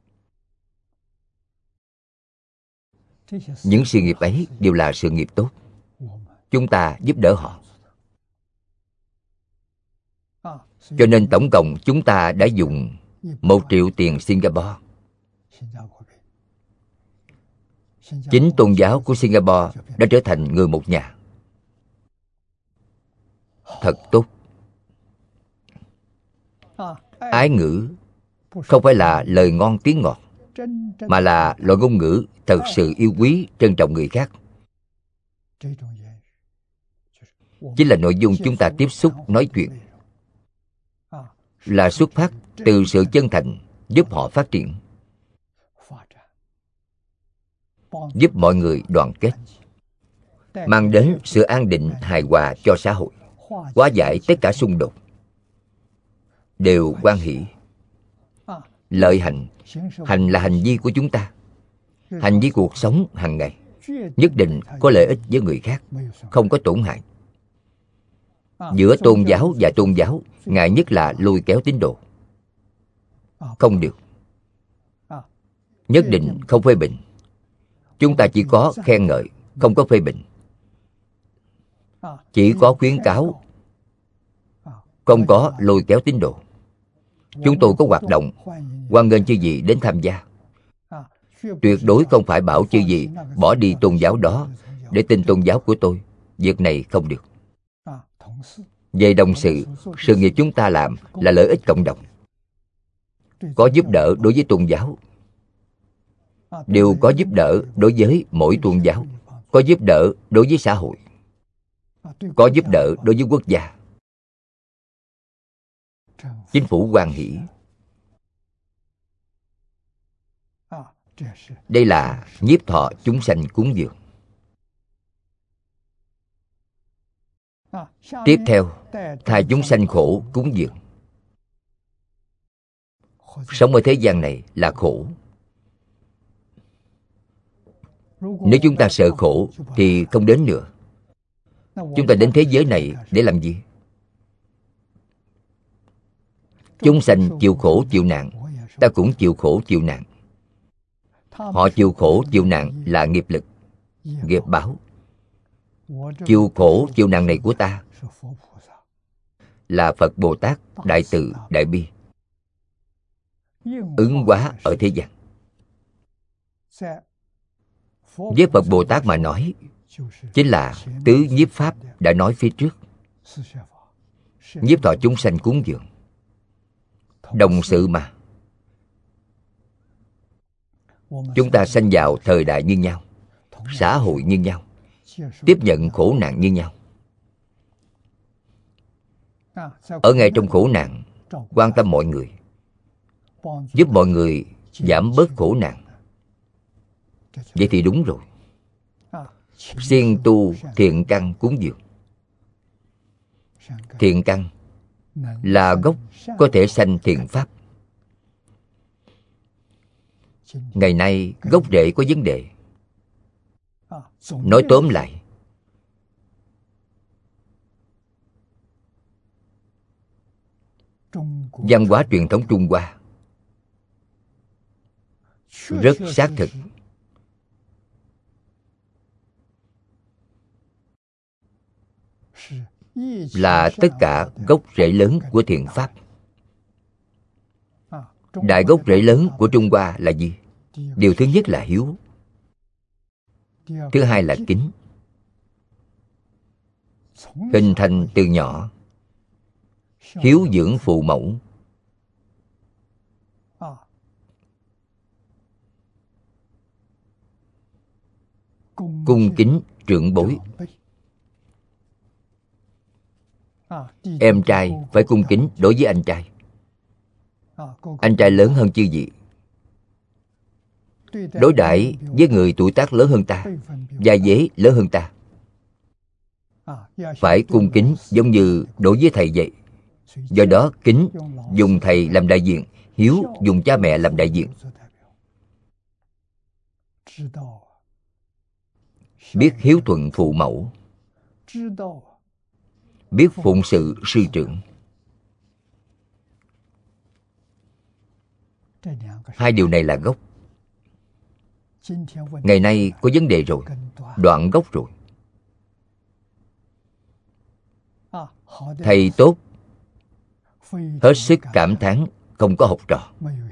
Những sự nghiệp ấy đều là sự nghiệp tốt. Chúng ta giúp đỡ họ. Cho nên tổng cộng chúng ta đã dùng 1 triệu tiền Singapore. Chính tôn giáo của Singapore đã trở thành người một nhà. Thật tốt. Ái ngữ không phải là lời ngon tiếng ngọt, mà là loại ngôn ngữ thật sự yêu quý, trân trọng người khác. Chính là nội dung chúng ta tiếp xúc, nói chuyện, là xuất phát từ sự chân thành, giúp họ phát triển, giúp mọi người đoàn kết, mang đến sự an định, hài hòa cho xã hội, hóa giải tất cả xung đột, đều hoan hỷ. Lợi hành, hành là hành vi của chúng ta, hành vi cuộc sống hàng ngày, nhất định có lợi ích với người khác, không có tổn hại. Giữa tôn giáo và tôn giáo, ngại nhất là lôi kéo tín đồ. Không được. Nhất định không phê bình. Chúng ta chỉ có khen ngợi, không có phê bình. Chỉ có khuyến cáo, không có lôi kéo tín đồ. Chúng tôi có hoạt động, hoan nghênh chư vị đến tham gia. Tuyệt đối không phải bảo chư vị bỏ đi tôn giáo đó để tin tôn giáo của tôi. Việc này không được. Về đồng sự, sự nghiệp chúng ta làm là lợi ích cộng đồng. Có giúp đỡ đối với tôn giáo, đều có giúp đỡ đối với mỗi tôn giáo, có giúp đỡ đối với xã hội, có giúp đỡ đối với quốc gia. Chính phủ hoan hỷ. Đây là nhiếp thọ chúng sanh cúng dường. Tiếp theo, thay chúng sanh khổ cúng dường. Sống ở thế gian này là khổ. Nếu chúng ta sợ khổ thì không đến nữa. Chúng ta đến thế giới này để làm gì? Chúng sanh chịu khổ chịu nạn, ta cũng chịu khổ chịu nạn. Họ chịu khổ chịu nạn là nghiệp lực, nghiệp báo. Chịu khổ chịu nạn này của ta là Phật Bồ Tát đại từ đại bi, ứng hóa ở thế gian. Với Phật Bồ Tát mà nói, chính là tứ nhiếp pháp đã nói phía trước. Nhiếp thọ chúng sanh cúng dường, đồng sự mà. Chúng ta sanh vào thời đại như nhau, xã hội như nhau, tiếp nhận khổ nạn như nhau. Ở ngay trong khổ nạn, quan tâm mọi người, giúp mọi người giảm bớt khổ nạn. Vậy thì đúng rồi. Siêng tu thiện căn cúng dường. Thiện căn là gốc có thể sanh thiện pháp. Ngày nay gốc rễ có vấn đề. Nói tóm lại, văn hóa truyền thống Trung Hoa rất xác thực. Là tất cả gốc rễ lớn của thiện pháp. Đại gốc rễ lớn của Trung Hoa là gì? Điều thứ nhất là hiếu. Thứ hai là kính. Hình thành từ nhỏ, hiếu dưỡng phụ mẫu. Cung kính trưởng bối. Em trai phải cung kính đối với anh trai. Anh trai lớn hơn chư vị, đối đãi với người tuổi tác lớn hơn ta, gia giới lớn hơn ta, phải cung kính giống như đối với thầy vậy. Do đó kính dùng thầy làm đại diện, hiếu dùng cha mẹ làm đại diện. Biết hiếu thuận phụ mẫu, biết phụng sự sư trưởng. Hai điều này là gốc. Ngày nay có vấn đề rồi, đoạn gốc rồi. Thầy tốt, hết sức cảm thán không có học trò.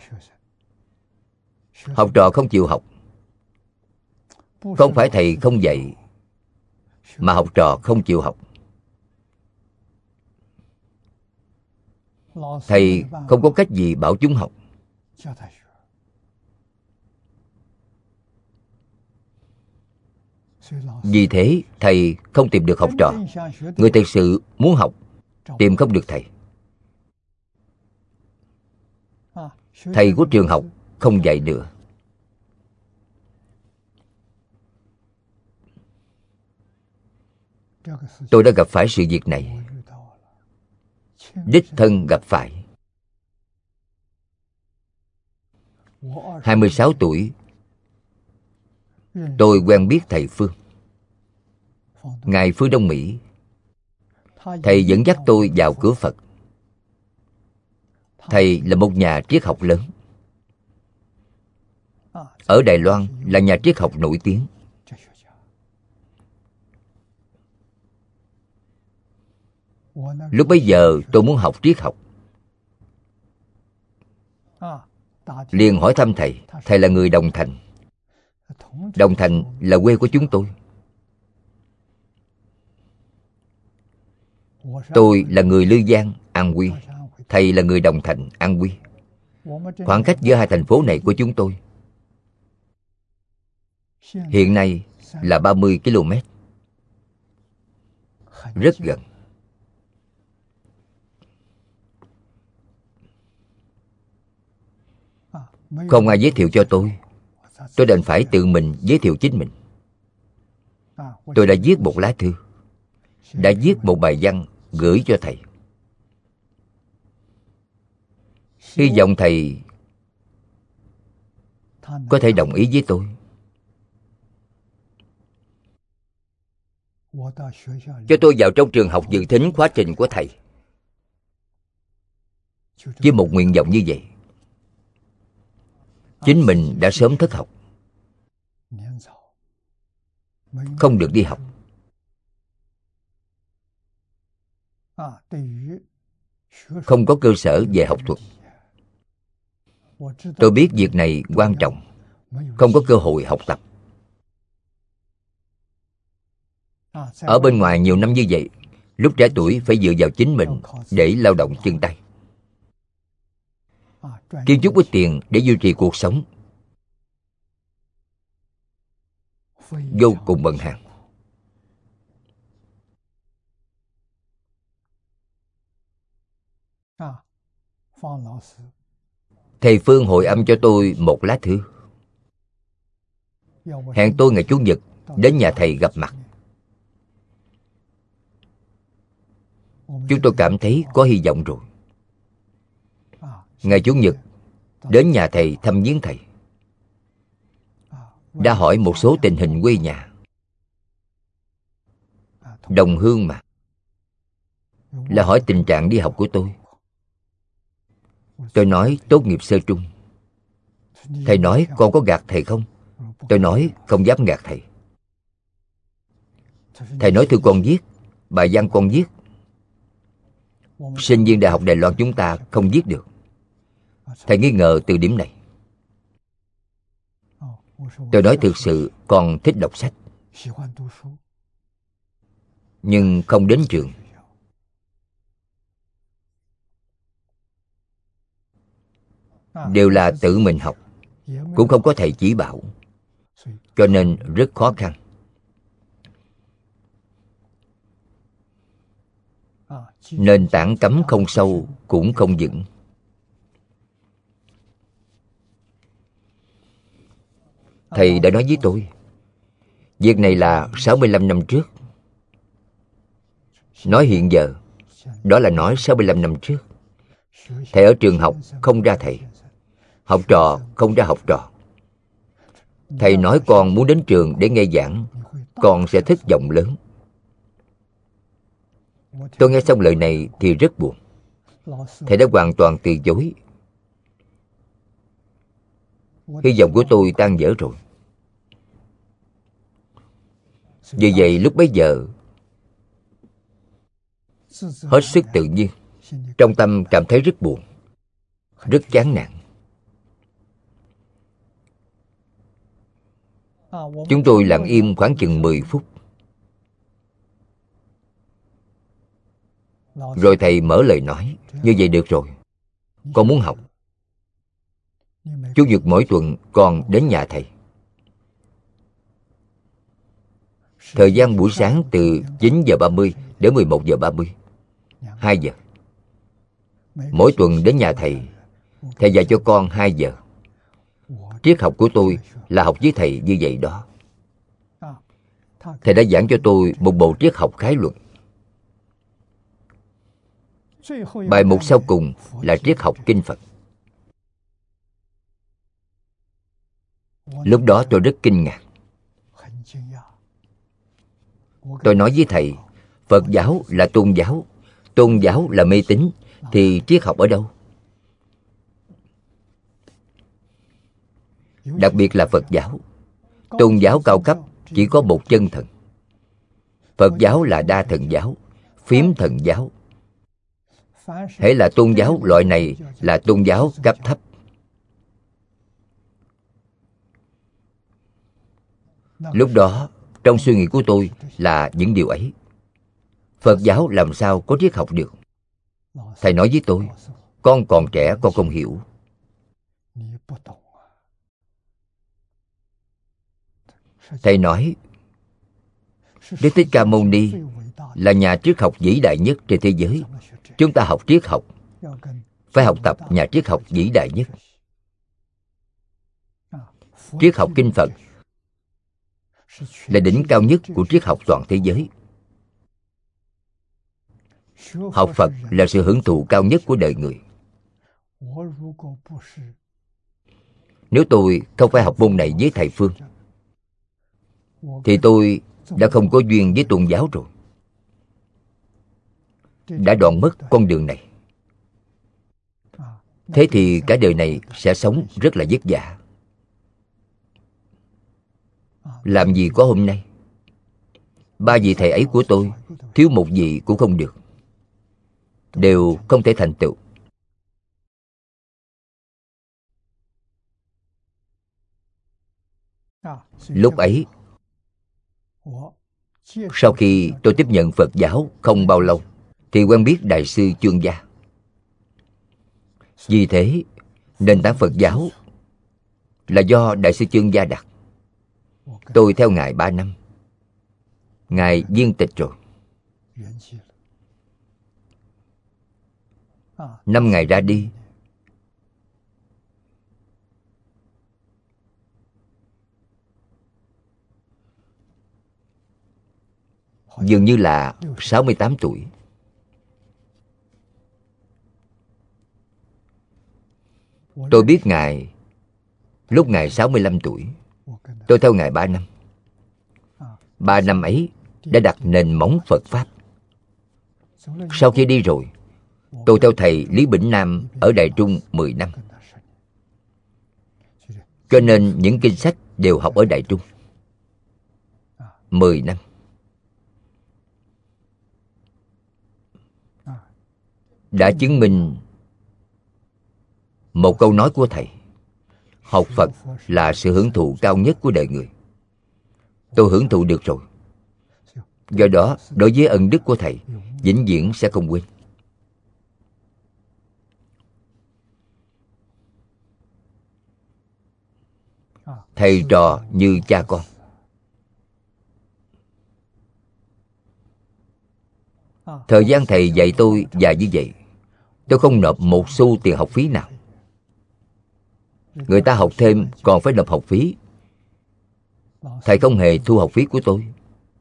Học trò không chịu học. Không phải thầy không dạy, mà học trò không chịu học. Thầy không có cách gì bảo chúng học. Vì thế thầy không tìm được học trò. Người thực sự muốn học tìm không được thầy. Thầy của trường học không dạy nữa. Tôi đã gặp phải sự việc này, đích thân gặp phải. 26 tuổi, tôi quen biết thầy Phương, ngài Phương Đông Mỹ. Thầy dẫn dắt tôi vào cửa Phật. Thầy là một nhà triết học lớn. Ở Đài Loan là nhà triết học nổi tiếng. Lúc bấy giờ tôi muốn học triết học, liền hỏi thăm thầy. Thầy là người Đồng Thành. Đồng Thành là quê của chúng tôi. Tôi là người Lư Giang, An Quy. Thầy là người Đồng Thành, An Quy. Khoảng cách giữa hai thành phố này của chúng tôi hiện nay là 30 km. Rất gần. Không ai giới thiệu cho tôi đành phải tự mình giới thiệu chính mình. Tôi đã viết một lá thư, đã viết một bài văn gửi cho thầy. Hy vọng thầy có thể đồng ý với tôi. Cho tôi vào trong trường học dự thính khóa trình của thầy, với một nguyện vọng như vậy. Chính mình đã sớm thất học, không được đi học. Không có cơ sở về học thuật. Tôi biết việc này quan trọng, không có cơ hội học tập. Ở bên ngoài nhiều năm như vậy, lúc trẻ tuổi phải dựa vào chính mình để lao động chân tay, kiếm chút ít tiền để duy trì cuộc sống, vô cùng bần hàn. Thầy Phương hội âm cho tôi một lá thư, hẹn tôi ngày Chủ nhật đến nhà thầy gặp mặt. Chúng tôi cảm thấy có hy vọng rồi. Ngày Chủ nhật đến nhà thầy thăm viếng thầy, đã hỏi một số tình hình quê nhà. Đồng hương mà, là hỏi tình trạng đi học của tôi. Tôi nói tốt nghiệp sơ trung. Thầy nói con có gạt thầy không? Tôi nói không dám gạt thầy. Thầy nói thưa con viết, bài văn con viết, sinh viên Đại học Đài Loan chúng ta không viết được. Thầy nghi ngờ từ điểm này. Tôi nói thực sự con thích đọc sách, nhưng không đến trường. Đều là tự mình học, cũng không có thầy chỉ bảo, cho nên rất khó khăn. Nền tảng cắm không sâu cũng không vững. Thầy đã nói với tôi, việc này là 65 năm trước. Nói hiện giờ, đó là nói 65 năm trước. Thầy ở trường học không ra thầy, học trò không ra học trò. Thầy nói con muốn đến trường để nghe giảng, con sẽ thất vọng lớn. Tôi nghe xong lời này thì rất buồn. Thầy đã hoàn toàn từ chối. Hy vọng của tôi tan vỡ rồi. Vì vậy lúc bấy giờ, hết sức tự nhiên, trong tâm cảm thấy rất buồn, rất chán nản. Chúng tôi lặng im khoảng chừng 10 phút. Rồi thầy mở lời nói, như vậy được rồi, con muốn học. Chủ nhật mỗi tuần con đến nhà thầy. Thời gian buổi sáng từ 9 giờ 30 đến 11 giờ 30, 2 giờ. Mỗi tuần đến nhà thầy, thầy dạy cho con 2 giờ. Triết học của tôi là học với thầy như vậy đó. Thầy đã giảng cho tôi một bộ triết học khái luận. Bài mục sau cùng là triết học kinh Phật. Lúc đó tôi rất kinh ngạc. Tôi nói với thầy, Phật giáo là tôn giáo là mê tín, thì triết học ở đâu? Đặc biệt là Phật giáo. Tôn giáo cao cấp chỉ có một chân thần. Phật giáo là đa thần giáo, phiếm thần giáo. Hễ là tôn giáo loại này là tôn giáo cấp thấp. Lúc đó, trong suy nghĩ của tôi là những điều ấy. Phật giáo làm sao có triết học được? Thầy nói với tôi, con còn trẻ, con không hiểu. Thầy nói, Đức Thích Ca Mâu Ni là nhà triết học vĩ đại nhất trên thế giới. Chúng ta học triết học, phải học tập nhà triết học vĩ đại nhất. Triết học kinh Phật là đỉnh cao nhất của triết học toàn thế giới. Học Phật là sự hưởng thụ cao nhất của đời người. Nếu tôi không phải học môn này với thầy Phương, thì tôi đã không có duyên với tôn giáo rồi, đã đoạn mất con đường này. Thế thì cả đời này sẽ sống rất là vất vả. Làm gì có hôm nay. 3 vị thầy ấy của tôi, thiếu một vị cũng không được, đều không thể thành tựu. Lúc ấy, sau khi tôi tiếp nhận Phật giáo không bao lâu, thì quen biết Đại sư Chương Gia. Vì thế, nền tảng Phật giáo là do Đại sư Chương Gia đặt. Tôi theo Ngài 3 năm. Ngài viên tịch rồi. Năm Ngài ra đi, dường như là 68 tuổi. Tôi biết Ngài lúc Ngài 65 tuổi. Tôi theo Ngài 3 năm. 3 năm ấy đã đặt nền móng Phật Pháp. Sau khi đi rồi, tôi theo thầy Lý Bỉnh Nam ở Đài Trung 10 năm. Cho nên những kinh sách đều học ở Đài Trung. 10 năm. Đã chứng minh một câu nói của thầy: học Phật là sự hưởng thụ cao nhất của đời người. Tôi hưởng thụ được rồi. Do đó, đối với ân đức của thầy, vĩnh viễn sẽ không quên. Thầy trò như cha con. Thời gian thầy dạy tôi dài như vậy, tôi không nộp một xu tiền học phí nào. Người ta học thêm còn phải nộp học phí. thầy không hề thu học phí của tôi.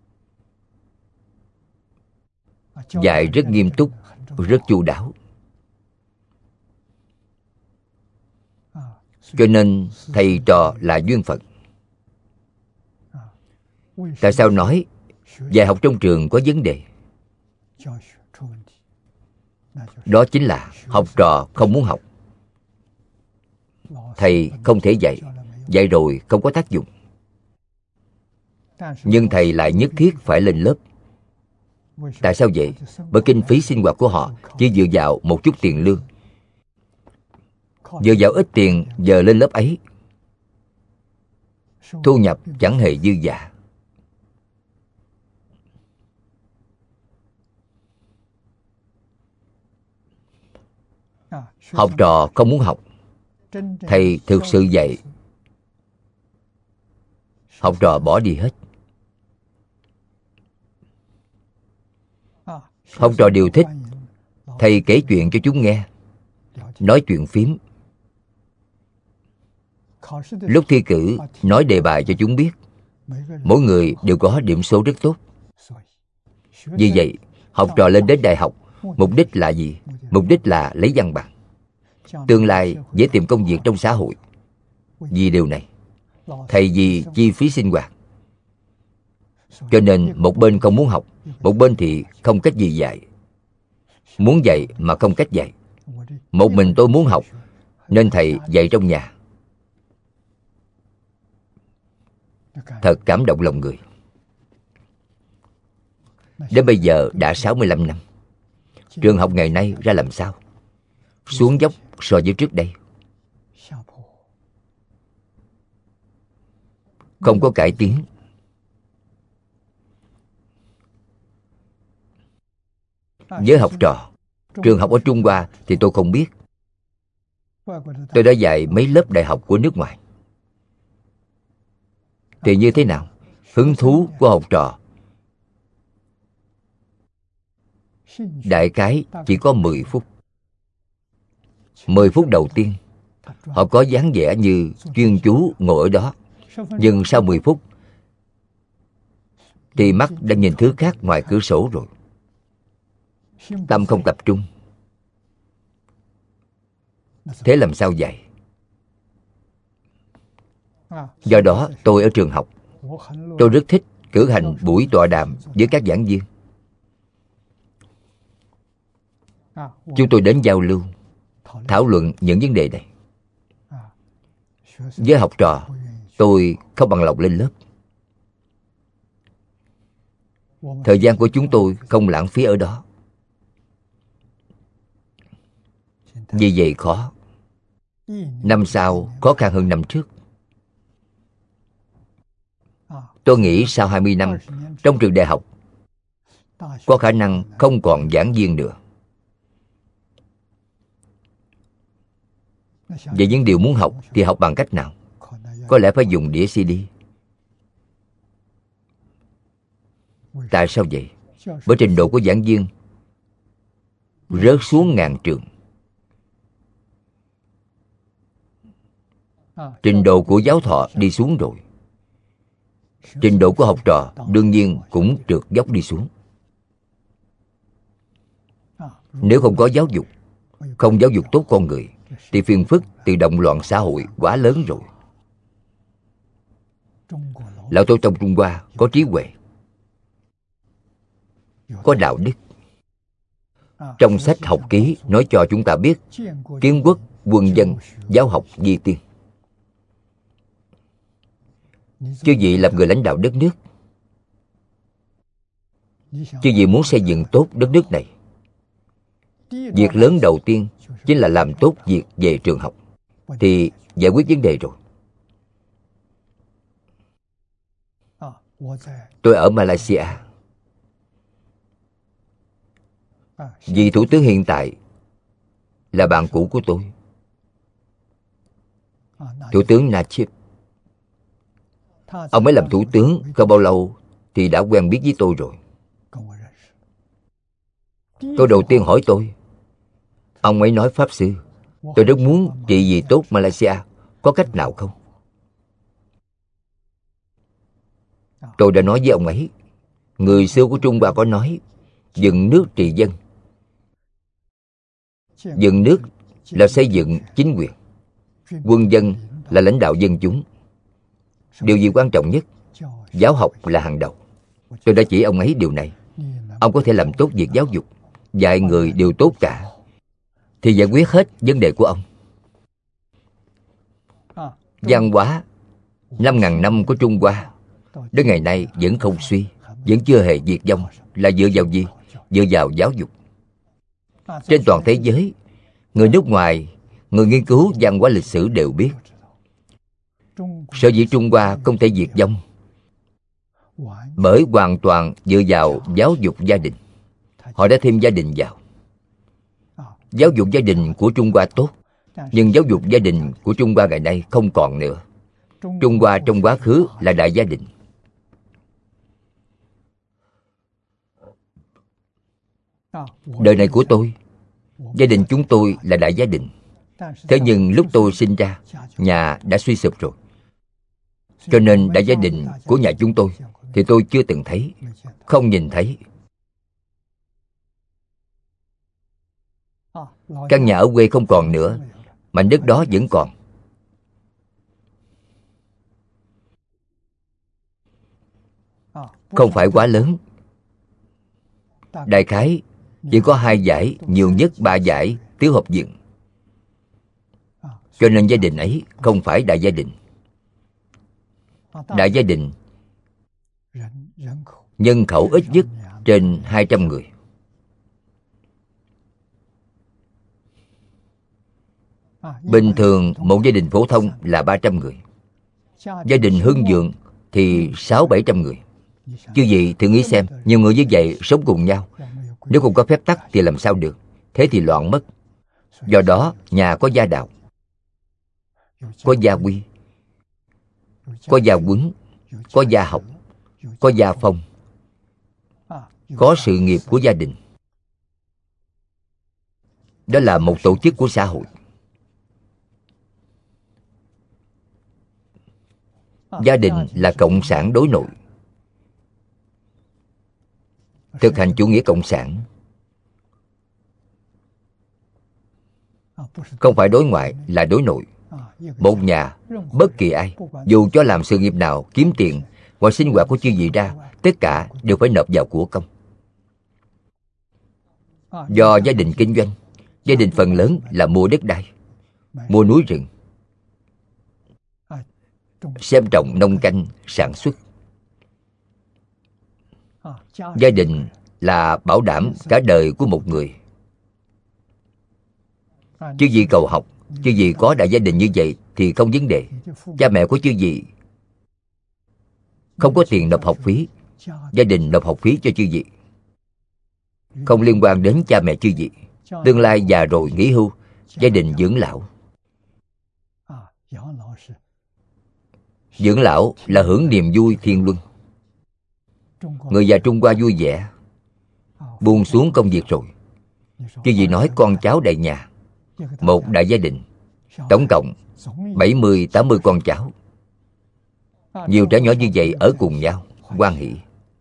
Dạy rất nghiêm túc, rất chu đáo. Cho nên thầy trò là duyên phận. Tại sao nói dạy học trong trường có vấn đề? Đó chính là học trò không muốn học. Thầy không thể dạy, dạy rồi không có tác dụng. Nhưng thầy lại nhất thiết phải lên lớp. Tại sao vậy? Bởi kinh phí sinh hoạt của họ chỉ dựa vào một chút tiền lương. Dựa vào ít tiền giờ lên lớp ấy, thu nhập chẳng hề dư giả. Học trò không muốn học, thầy thực sự dạy, học trò bỏ đi hết. Học trò đều thích thầy kể chuyện cho chúng nghe, nói chuyện phím. Lúc thi cử, nói đề bài cho chúng biết. Mỗi người đều có điểm số rất tốt. Vì vậy, học trò lên đến đại học, mục đích là gì? Mục đích là lấy văn bằng. Tương lai dễ tìm công việc trong xã hội. Vì điều này, thầy vì chi phí sinh hoạt. Cho nên một bên không muốn học, một bên thì không cách gì dạy. Muốn dạy mà không cách dạy. Một mình tôi muốn học, nên thầy dạy trong nhà. Thật cảm động lòng người. Đến bây giờ đã 65 năm. Trường học ngày nay ra làm sao? Xuống dốc so với trước đây. Không có cải tiến. Với học trò, trường học ở Trung Hoa thì tôi không biết. Tôi đã dạy mấy lớp đại học của nước ngoài. Thì như thế nào? Hứng thú của học trò đại khái chỉ có 10 phút. 10 phút đầu tiên, họ có dáng vẻ như chuyên chú ngồi ở đó. Nhưng sau 10 phút, thì mắt đã nhìn thứ khác ngoài cửa sổ rồi. Tâm không tập trung. Thế làm sao dạy? Do đó, tôi ở trường học, tôi rất thích cử hành buổi tọa đàm với các giảng viên. Chúng tôi đến giao lưu, thảo luận những vấn đề này. Với học trò, tôi không bằng lòng lên lớp. Thời gian của chúng tôi không lãng phí ở đó. Vì vậy khó. Năm sau khó khăn hơn năm trước. Tôi nghĩ sau 20 năm, trong trường đại học, có khả năng không còn giảng viên nữa. Về những điều muốn học thì học bằng cách nào? Có lẽ phải dùng đĩa CD. Tại sao vậy? Bởi trình độ của giảng viên rớt xuống ngàn trường. Trình độ của giáo thọ đi xuống rồi. Trình độ của học trò đương nhiên cũng trượt dốc đi xuống. Nếu không có giáo dục, không giáo dục tốt con người, thì phiền phức từ động loạn xã hội quá lớn rồi. Lão Tổ Tông Trung Hoa có trí huệ, có đạo đức. Trong sách học ký nói cho chúng ta biết kiến quốc, quân dân, giáo học vi tiên. Chứ gì làm người lãnh đạo đất nước, chứ gì muốn xây dựng tốt đất nước này, việc lớn đầu tiên chính là làm tốt việc về trường học, thì giải quyết vấn đề rồi. Tôi ở Malaysia. Vị thủ tướng hiện tại là bạn cũ của tôi, Thủ tướng Najib. Ông ấy làm thủ tướng không bao lâu thì đã quen biết với tôi rồi. Câu đầu tiên hỏi tôi, ông ấy nói: Pháp sư, tôi rất muốn trị vì tốt Malaysia, có cách nào không? Tôi đã nói với ông ấy, người xưa của Trung Hoa có nói, dựng nước trị dân. Dựng nước là xây dựng chính quyền, quân dân là lãnh đạo dân chúng. Điều gì quan trọng nhất? Giáo học là hàng đầu. Tôi đã chỉ ông ấy điều này. Ông có thể làm tốt việc giáo dục, dạy người đều tốt cả, thì giải quyết hết vấn đề của ông. Văn hóa 5.000 năm của Trung Hoa đến ngày nay vẫn không suy, vẫn chưa hề diệt vong. Là dựa vào gì? Dựa vào giáo dục. Trên toàn thế giới, người nước ngoài, người nghiên cứu văn hóa lịch sử đều biết, sở dĩ Trung Hoa không thể diệt vong bởi hoàn toàn dựa vào giáo dục gia đình. Họ đã thêm gia đình vào. Giáo dục gia đình của Trung Hoa tốt, nhưng giáo dục gia đình của Trung Hoa ngày nay không còn nữa. Trung Hoa trong quá khứ là đại gia đình. Đời này của tôi, gia đình chúng tôi là đại gia đình. Thế nhưng lúc tôi sinh ra, nhà đã suy sụp rồi. Cho nên đại gia đình của nhà chúng tôi thì tôi chưa từng thấy, không nhìn thấy. Căn nhà ở quê không còn nữa, mảnh đất đó vẫn còn. Không phải quá lớn. Đại khái chỉ có 2 dãy, nhiều nhất 3 dãy tứ hợp viện. Cho nên gia đình ấy không phải đại gia đình. Đại gia đình nhân khẩu ít nhất trên 200 người. Bình thường một gia đình phổ thông là 300 người. Gia đình hưng vượng thì 600-700 người. Chứ gì thử nghĩ xem, nhiều người như vậy sống cùng nhau, nếu không có phép tắc thì làm sao được? Thế thì loạn mất. Do đó nhà có gia đạo, có gia quy, có gia huấn, có gia học, có gia phong, có sự nghiệp của gia đình. Đó là một tổ chức của xã hội. Gia đình là cộng sản đối nội. Thực hành chủ nghĩa cộng sản, không phải đối ngoại, là đối nội. Một nhà, bất kỳ ai, dù cho làm sự nghiệp nào, kiếm tiền hoặc sinh hoạt của chư vị ra, tất cả đều phải nộp vào của công. Do gia đình kinh doanh, gia đình phần lớn là mua đất đai, mua núi rừng, xem trồng nông canh, sản xuất. Gia đình là bảo đảm cả đời của một người. Chư vị cầu học, chư vị có đại gia đình như vậy thì không vấn đề. Cha mẹ của chư vị không có tiền nộp học phí, gia đình nộp học phí cho chư vị, không liên quan đến cha mẹ chư vị. Tương lai già rồi nghỉ hưu, gia đình dưỡng lão. Dưỡng lão là hưởng niềm vui thiên luân. Người già Trung Hoa vui vẻ, buông xuống công việc rồi. Chứ gì nói con cháu đầy nhà, một đại gia đình, tổng cộng 70-80 con cháu. Nhiều trẻ nhỏ như vậy ở cùng nhau, hoan hỷ.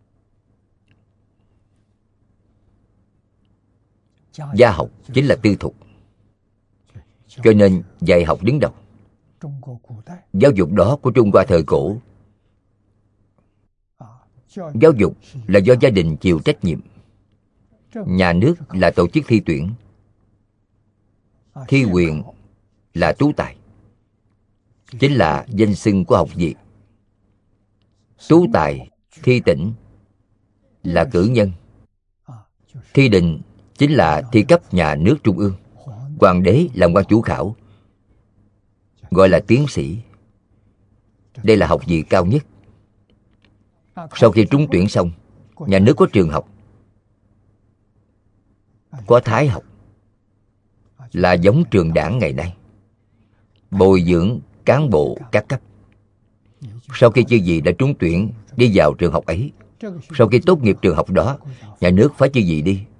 Gia học chính là tư thục, cho nên dạy học đứng đầu. Giáo dục đó của Trung Hoa thời cổ, giáo dục là do gia đình chịu trách nhiệm. Nhà nước là tổ chức thi tuyển, thi quyền là tú tài, chính là danh xưng của học viện. Tú tài, thi tỉnh là cử nhân. Thi đình chính là thi cấp nhà nước trung ương. Hoàng đế làm quan chủ khảo, gọi là tiến sĩ. Đây là học vị cao nhất. Sau khi trúng tuyển xong, nhà nước có trường học, có thái học, là giống trường đảng ngày nay, bồi dưỡng cán bộ các cấp. Sau khi chư vị đã trúng tuyển đi vào trường học ấy, sau khi tốt nghiệp trường học đó, nhà nước phái chư vị đi,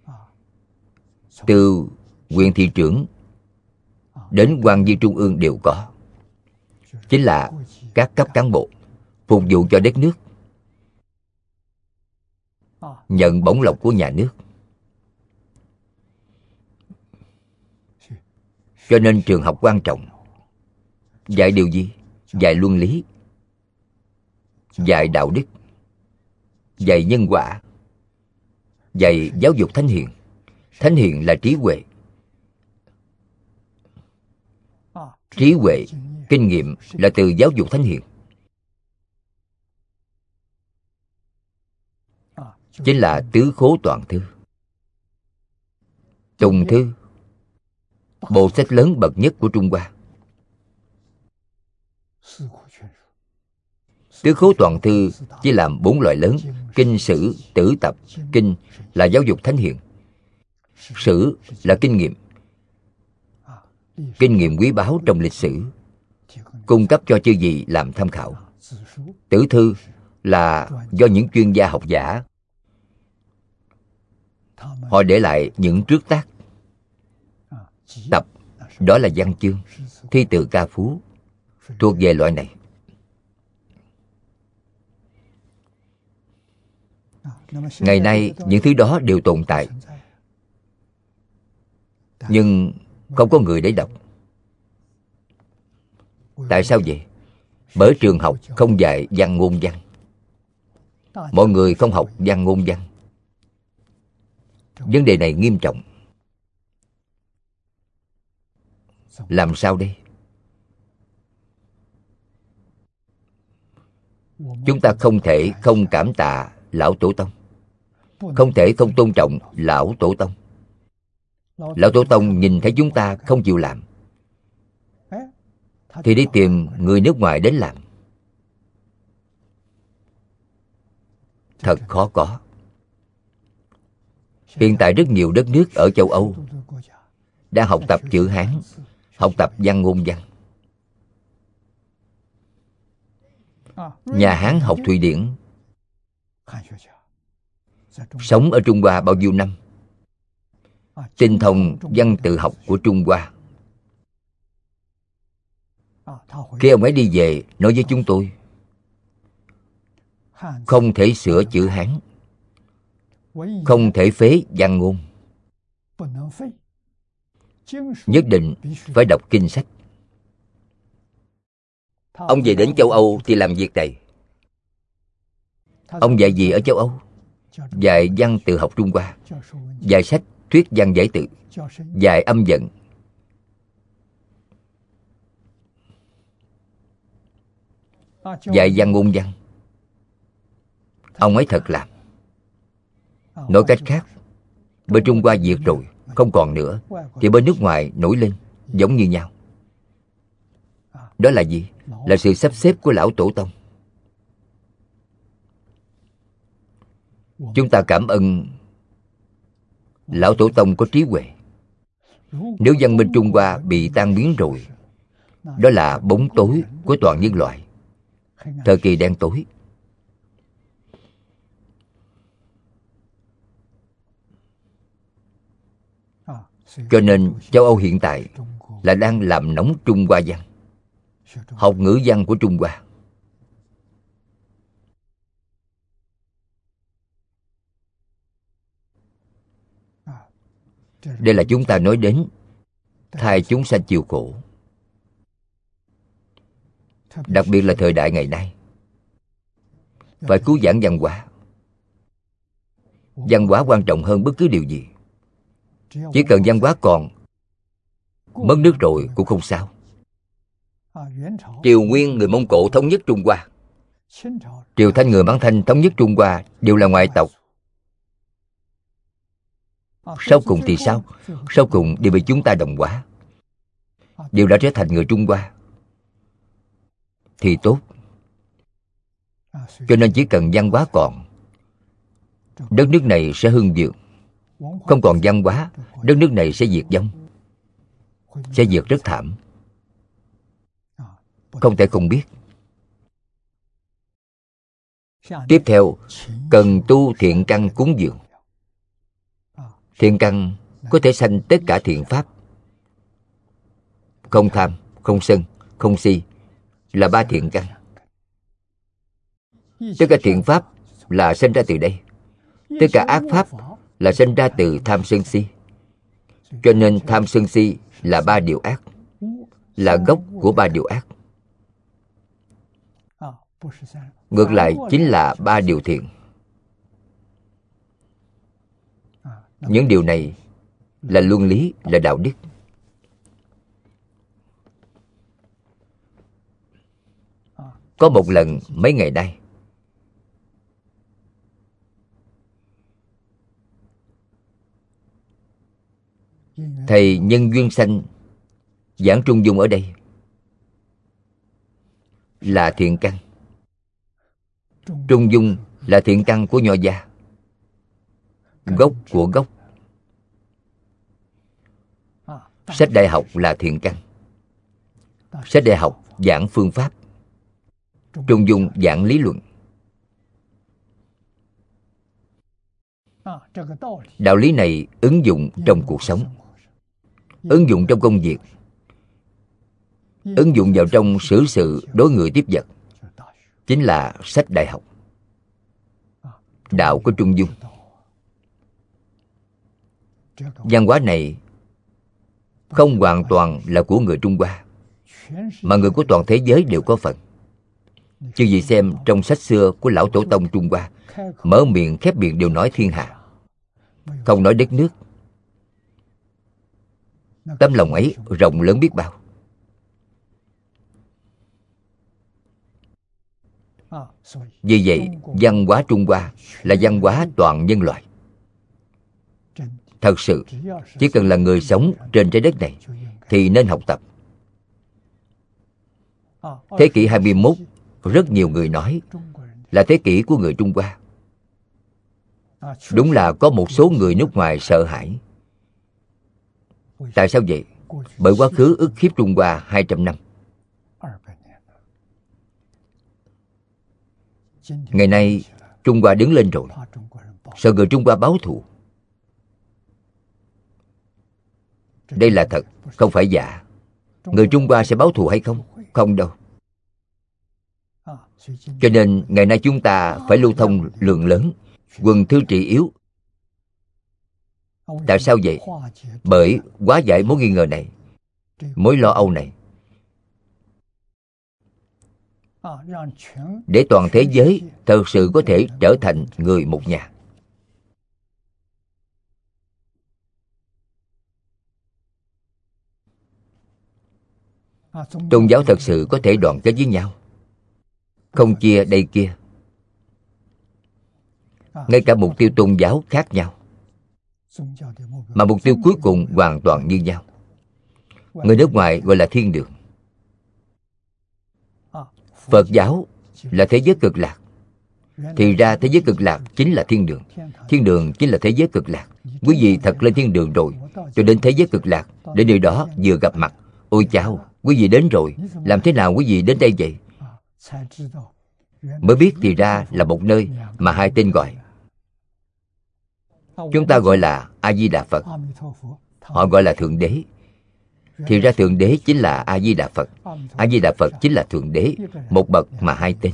từ huyện thị trưởng đến quan viên trung ương đều có, chính là các cấp cán bộ phục vụ cho đất nước. nhận bổng lộc của nhà nước. Cho nên trường học quan trọng. Dạy điều gì? Dạy luân lý, dạy đạo đức, dạy nhân quả, dạy giáo dục thánh hiền. Thánh hiền là trí huệ. Trí huệ, kinh nghiệm là từ giáo dục thánh hiền. Chính là tứ khố toàn thư. Tùng thư, bộ sách lớn bậc nhất của Trung Hoa. Tứ khố toàn thư chỉ làm 4 loại lớn: kinh, sử, tử tập. Kinh là giáo dục thánh hiền, sử là kinh nghiệm, kinh nghiệm quý báu trong lịch sử, cung cấp cho chư vị làm tham khảo. Tử thư là do những chuyên gia học giả họ để lại những trước tác. Tập đó là văn chương, thi từ, ca phú, thuộc về loại này. Ngày nay những thứ đó đều tồn tại, nhưng không có người để đọc. Tại sao vậy? Bởi trường học không dạy văn ngôn văn. Mọi người không học văn ngôn văn. Vấn đề này nghiêm trọng. Làm sao đây? Chúng ta không thể không cảm tạ lão tổ tông, không thể không tôn trọng lão tổ tông. Lão tổ tông nhìn thấy chúng ta không chịu làm thì đi tìm người nước ngoài đến làm. Thật khó có. Hiện tại rất nhiều đất nước ở châu Âu đang học tập chữ Hán, học tập văn ngôn văn. Nhà Hán học Thụy Điển, sống ở Trung Hoa bao nhiêu năm, tinh thông văn tự học của Trung Hoa. Khi ông ấy đi về nói với chúng tôi, không thể sửa chữ Hán, không thể phế văn ngôn, nhất định phải đọc kinh sách. Ông về đến châu Âu thì làm việc này. Ông dạy gì ở châu Âu? Dạy văn tự học Trung Hoa, dạy sách thuyết văn giải tự, dạy âm vận. Dạy văn ngôn văn. Ông ấy thật làm. Nói cách khác, bên Trung Hoa diệt rồi, không còn nữa, thì bên nước ngoài nổi lên, giống như nhau. Đó là gì? Là sự sắp xếp của lão tổ tông. Chúng ta cảm ơn lão tổ tông có trí huệ. Nếu văn minh Trung Hoa bị tan biến rồi, đó là bóng tối của toàn nhân loại, thời kỳ đen tối. Cho nên châu Âu hiện tại là đang làm nóng Trung Hoa văn, học ngữ văn của Trung Hoa. Đây là chúng ta nói đến thay chúng sanh chịu khổ. Đặc biệt là thời đại ngày nay, phải cứu vãn văn hóa. Văn hóa quan trọng hơn bất cứ điều gì. Chỉ cần văn hóa còn, mất nước rồi cũng không sao. Triều Nguyên người Mông Cổ thống nhất Trung Hoa, Triều Thanh người Mãn Thanh thống nhất Trung Hoa, đều là ngoại tộc. Sau cùng thì sao? Sau cùng đều bị chúng ta đồng hóa, đều đã trở thành người Trung Hoa. Thì tốt. Cho nên chỉ cần văn hóa còn, đất nước này sẽ hưng vượng. Không còn văn hóa, đất nước này sẽ diệt vong, sẽ diệt rất thảm. Không thể không biết. Tiếp theo, cần tu thiện căn cúng dường. Thiện căn có thể sanh tất cả thiện pháp. Không tham, không sân, không si là 3 thiện căn. Tất cả thiện pháp là sinh ra từ đây. Tất cả ác pháp là sinh ra từ tham sân si. Cho nên tham sân si là ba điều ác, là gốc của ba điều ác. Ngược lại chính là ba điều thiện. Những điều này là luân lý, là đạo đức. Có một lần mấy ngày nay, thầy Nhân Duyên Sanh giảng Trung Dung ở đây là thiện căn. Trung Dung là thiện căn của Nho gia, gốc của gốc. Sách đại học là thiện căn. Sách đại học giảng phương pháp, Trung Dung giảng lý luận. Đạo lý này ứng dụng trong cuộc sống, ứng dụng trong công việc, ứng dụng vào trong xử sự đối người tiếp vật, chính là sách đại học. Đạo của Trung Dung. Văn hóa này không hoàn toàn là của người Trung Hoa, mà người của toàn thế giới đều có phần. Chứ gì xem trong sách xưa của lão tổ tông Trung Hoa, mở miệng khép miệng đều nói thiên hạ, không nói đất nước. Tấm lòng ấy rộng lớn biết bao. Vì vậy, văn hóa Trung Hoa là văn hóa toàn nhân loại. Thật sự, chỉ cần là người sống trên trái đất này thì nên học tập. Thế kỷ 21, rất nhiều người nói là thế kỷ của người Trung Hoa. Đúng là có một số người nước ngoài sợ hãi. Tại sao vậy? Bởi quá khứ ức hiếp Trung Hoa 200 năm. Ngày nay, Trung Hoa đứng lên rồi, sợ người Trung Hoa báo thù. Đây là thật, không phải giả. Người Trung Hoa sẽ báo thù hay không? Không đâu. Cho nên ngày nay chúng ta phải lưu thông lượng lớn, quần thư trị yếu. Tại sao vậy? Bởi hóa giải mối nghi ngờ này, mối lo âu này, để toàn thế giới thật sự có thể trở thành người một nhà. Tôn giáo thật sự có thể đoàn kết với nhau, không chia đây kia. Ngay cả mục tiêu tôn giáo khác nhau, mà mục tiêu cuối cùng hoàn toàn như nhau. Người nước ngoài gọi là thiên đường. Phật giáo là thế giới cực lạc. Thì ra thế giới cực lạc chính là thiên đường. Thiên đường chính là thế giới cực lạc. Quý vị thật lên thiên đường rồi, cho đến thế giới cực lạc, đến nơi đó vừa gặp mặt. Ôi chao, quý vị đến rồi, làm thế nào quý vị đến đây vậy? Mới biết thì ra là một nơi mà hai tên gọi. Chúng ta gọi là A Di Đà Phật, họ gọi là Thượng Đế. Thì ra Thượng Đế chính là A Di Đà Phật, A Di Đà Phật chính là Thượng Đế, một bậc mà hai tên.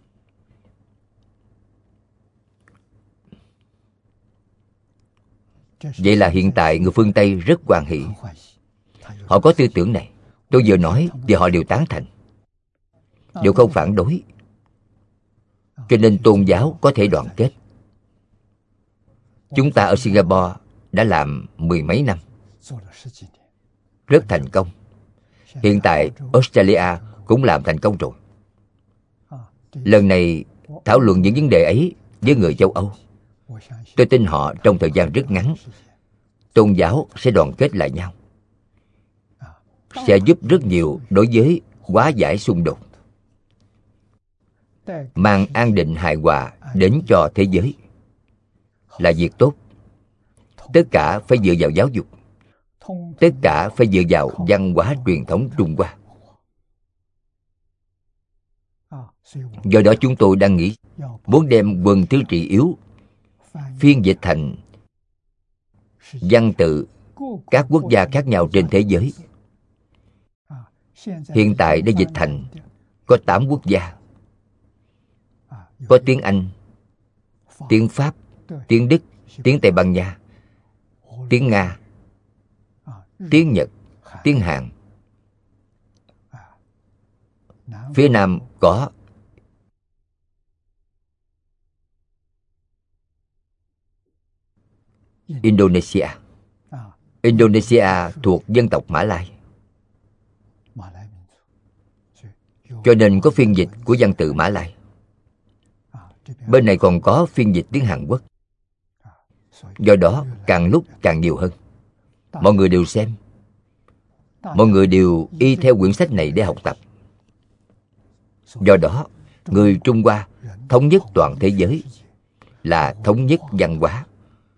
Vậy là hiện tại người phương Tây rất hoan hỷ. Họ có tư tưởng này. Tôi vừa nói thì họ đều tán thành, đều không phản đối. Cho nên tôn giáo có thể đoàn kết. Chúng ta ở Singapore đã làm 10 mấy năm, rất thành công. Hiện tại Australia cũng làm thành công rồi. Lần này thảo luận những vấn đề ấy với người châu Âu. Tôi tin họ trong thời gian rất ngắn, tôn giáo sẽ đoàn kết lại nhau, sẽ giúp rất nhiều đối với hóa giải xung đột, mang an định hài hòa đến cho thế giới, là việc tốt. Tất cả phải dựa vào giáo dục, tất cả phải dựa vào văn hóa truyền thống Trung Hoa. Do đó chúng tôi đang nghĩ muốn đem quần thư trị yếu phiên dịch thành văn tự các quốc gia khác nhau trên thế giới. Hiện tại đã dịch thành có 8 quốc gia, có tiếng Anh, tiếng Pháp, tiếng Đức, tiếng Tây Ban Nha, tiếng Nga, tiếng Nhật, tiếng Hàn. Phía Nam có Indonesia. Indonesia thuộc dân tộc Mã Lai, cho nên có phiên dịch của văn tự Mã Lai. Bên này còn có phiên dịch tiếng Hàn Quốc. Do đó càng lúc càng nhiều hơn. Mọi người đều xem, mọi người đều y theo quyển sách này để học tập. Do đó người Trung Hoa thống nhất toàn thế giới là thống nhất văn hóa,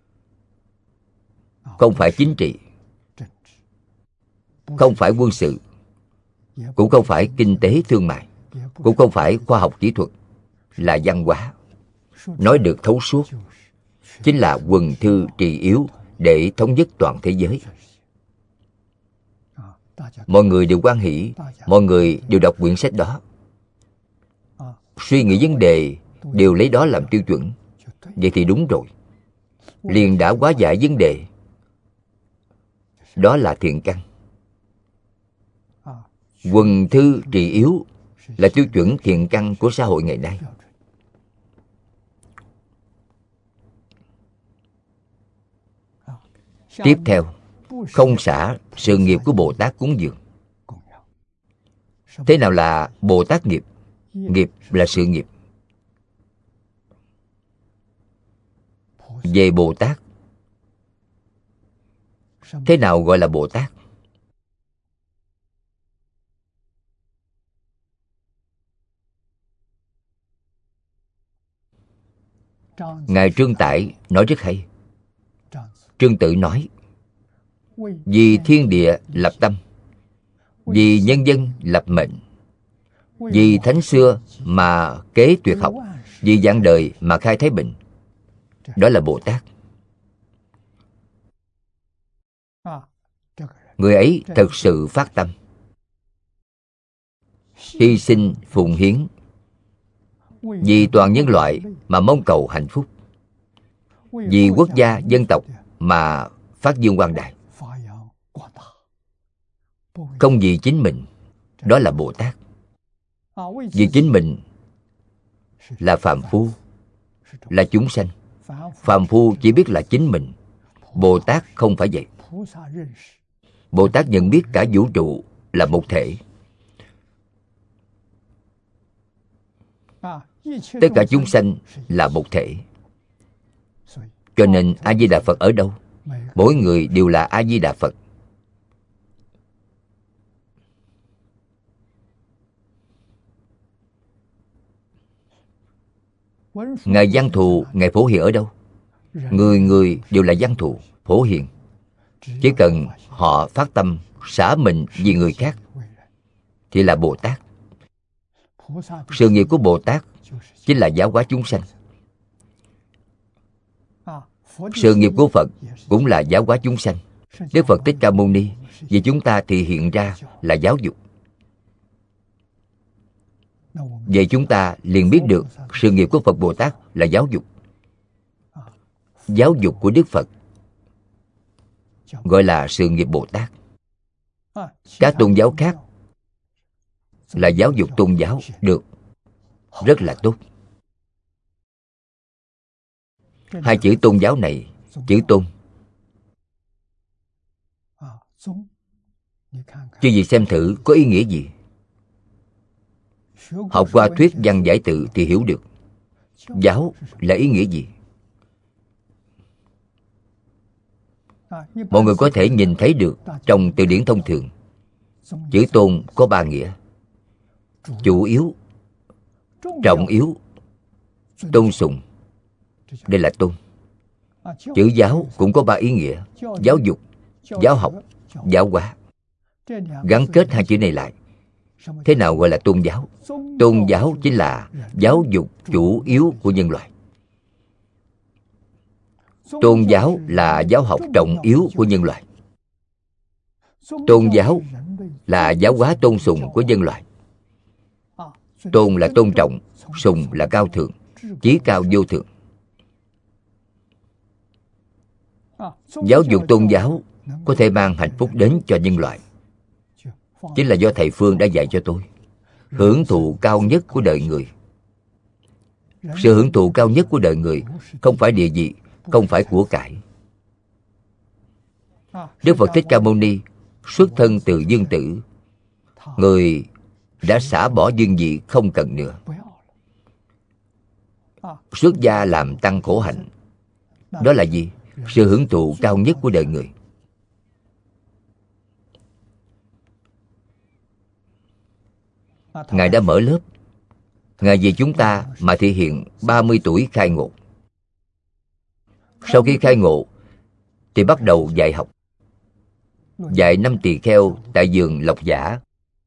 không phải chính trị, không phải quân sự, cũng không phải kinh tế thương mại, cũng không phải khoa học kỹ thuật, là văn hóa. Nói được thấu suốt, chính là quần thư trì yếu để thống nhất toàn thế giới. Mọi người đều hoan hỷ, mọi người đều đọc quyển sách đó, suy nghĩ vấn đề đều lấy đó làm tiêu chuẩn. Vậy thì đúng rồi, liền đã hóa giải vấn đề. Đó là thiện căn. Quần thư trì yếu là tiêu chuẩn thiện căn của xã hội ngày nay. Tiếp theo, không xả sự nghiệp của Bồ Tát cúng dường. Thế nào là Bồ Tát nghiệp? Nghiệp là sự nghiệp. Về Bồ Tát, thế nào gọi là Bồ Tát? Ngài Trương Tải nói rất hay. Trương Tự nói: vì thiên địa lập tâm, vì nhân dân lập mệnh, vì thánh xưa mà kế tuyệt học, vì vạn đời mà khai thái bình. Đó là Bồ Tát. Người ấy thật sự phát tâm, hy sinh phụng hiến, vì toàn nhân loại mà mong cầu hạnh phúc, vì quốc gia dân tộc mà phát dương quang đại, không vì chính mình. Đó là Bồ Tát. Vì chính mình là phàm phu, là chúng sanh. Phàm phu chỉ biết là chính mình. Bồ Tát không phải vậy. Bồ Tát nhận biết cả vũ trụ là một thể. Tất cả chúng sanh là một thể. Cho nên A-di-đà Phật ở đâu? Mỗi người đều là A-di-đà Phật. Ngài Văn Thù, Ngài Phổ Hiền ở đâu? Người người đều là Văn Thù, Phổ Hiền. Chỉ cần họ phát tâm xả mình vì người khác thì là Bồ Tát. Sự nghiệp của Bồ Tát chính là giáo hóa chúng sanh. Sự nghiệp của Phật cũng là giáo hóa chúng sanh. Đức Phật Thích Ca Mâu Ni vì chúng ta thì hiện ra là giáo dục. Vậy chúng ta liền biết được sự nghiệp của Phật Bồ Tát là giáo dục. Giáo dục của Đức Phật gọi là sự nghiệp Bồ Tát. Các tôn giáo khác là giáo dục tôn giáo, được, rất là tốt. Hai chữ tôn giáo này, chữ tôn, chứ gì xem thử có ý nghĩa gì. Học qua thuyết văn giải tự thì hiểu được giáo là ý nghĩa gì. Mọi người có thể nhìn thấy được trong từ điển thông thường. Chữ tôn có ba nghĩa: chủ yếu, trọng yếu, tôn sùng. Đây là tôn. Chữ giáo cũng có ba ý nghĩa: giáo dục, giáo học, giáo hóa. Gắn kết hai chữ này lại. Thế nào gọi là tôn giáo? Tôn giáo chính là giáo dục chủ yếu của nhân loại. Tôn giáo là giáo học trọng yếu của nhân loại. Tôn giáo là giáo hóa tôn sùng của nhân loại. Tôn là tôn trọng, sùng là cao thượng, chí cao vô thượng. Giáo dục tôn giáo có thể mang hạnh phúc đến cho nhân loại, chính là do thầy Phương đã dạy cho tôi. Hưởng thụ cao nhất của đời người. Sự hưởng thụ cao nhất của đời người không phải địa vị, không phải của cải. Đức Phật Thích Ca Mâu Ni xuất thân từ dương tử. Người đã xả bỏ dương vị không cần nữa. Xuất gia làm tăng khổ hạnh. Đó là gì? Sự hưởng thụ cao nhất của đời người. Ngài đã mở lớp. Ngài vì chúng ta mà thể hiện 30 tuổi khai ngộ. Sau khi khai ngộ thì bắt đầu dạy học. Dạy 5 tỳ kheo tại vườn Lộc Giả.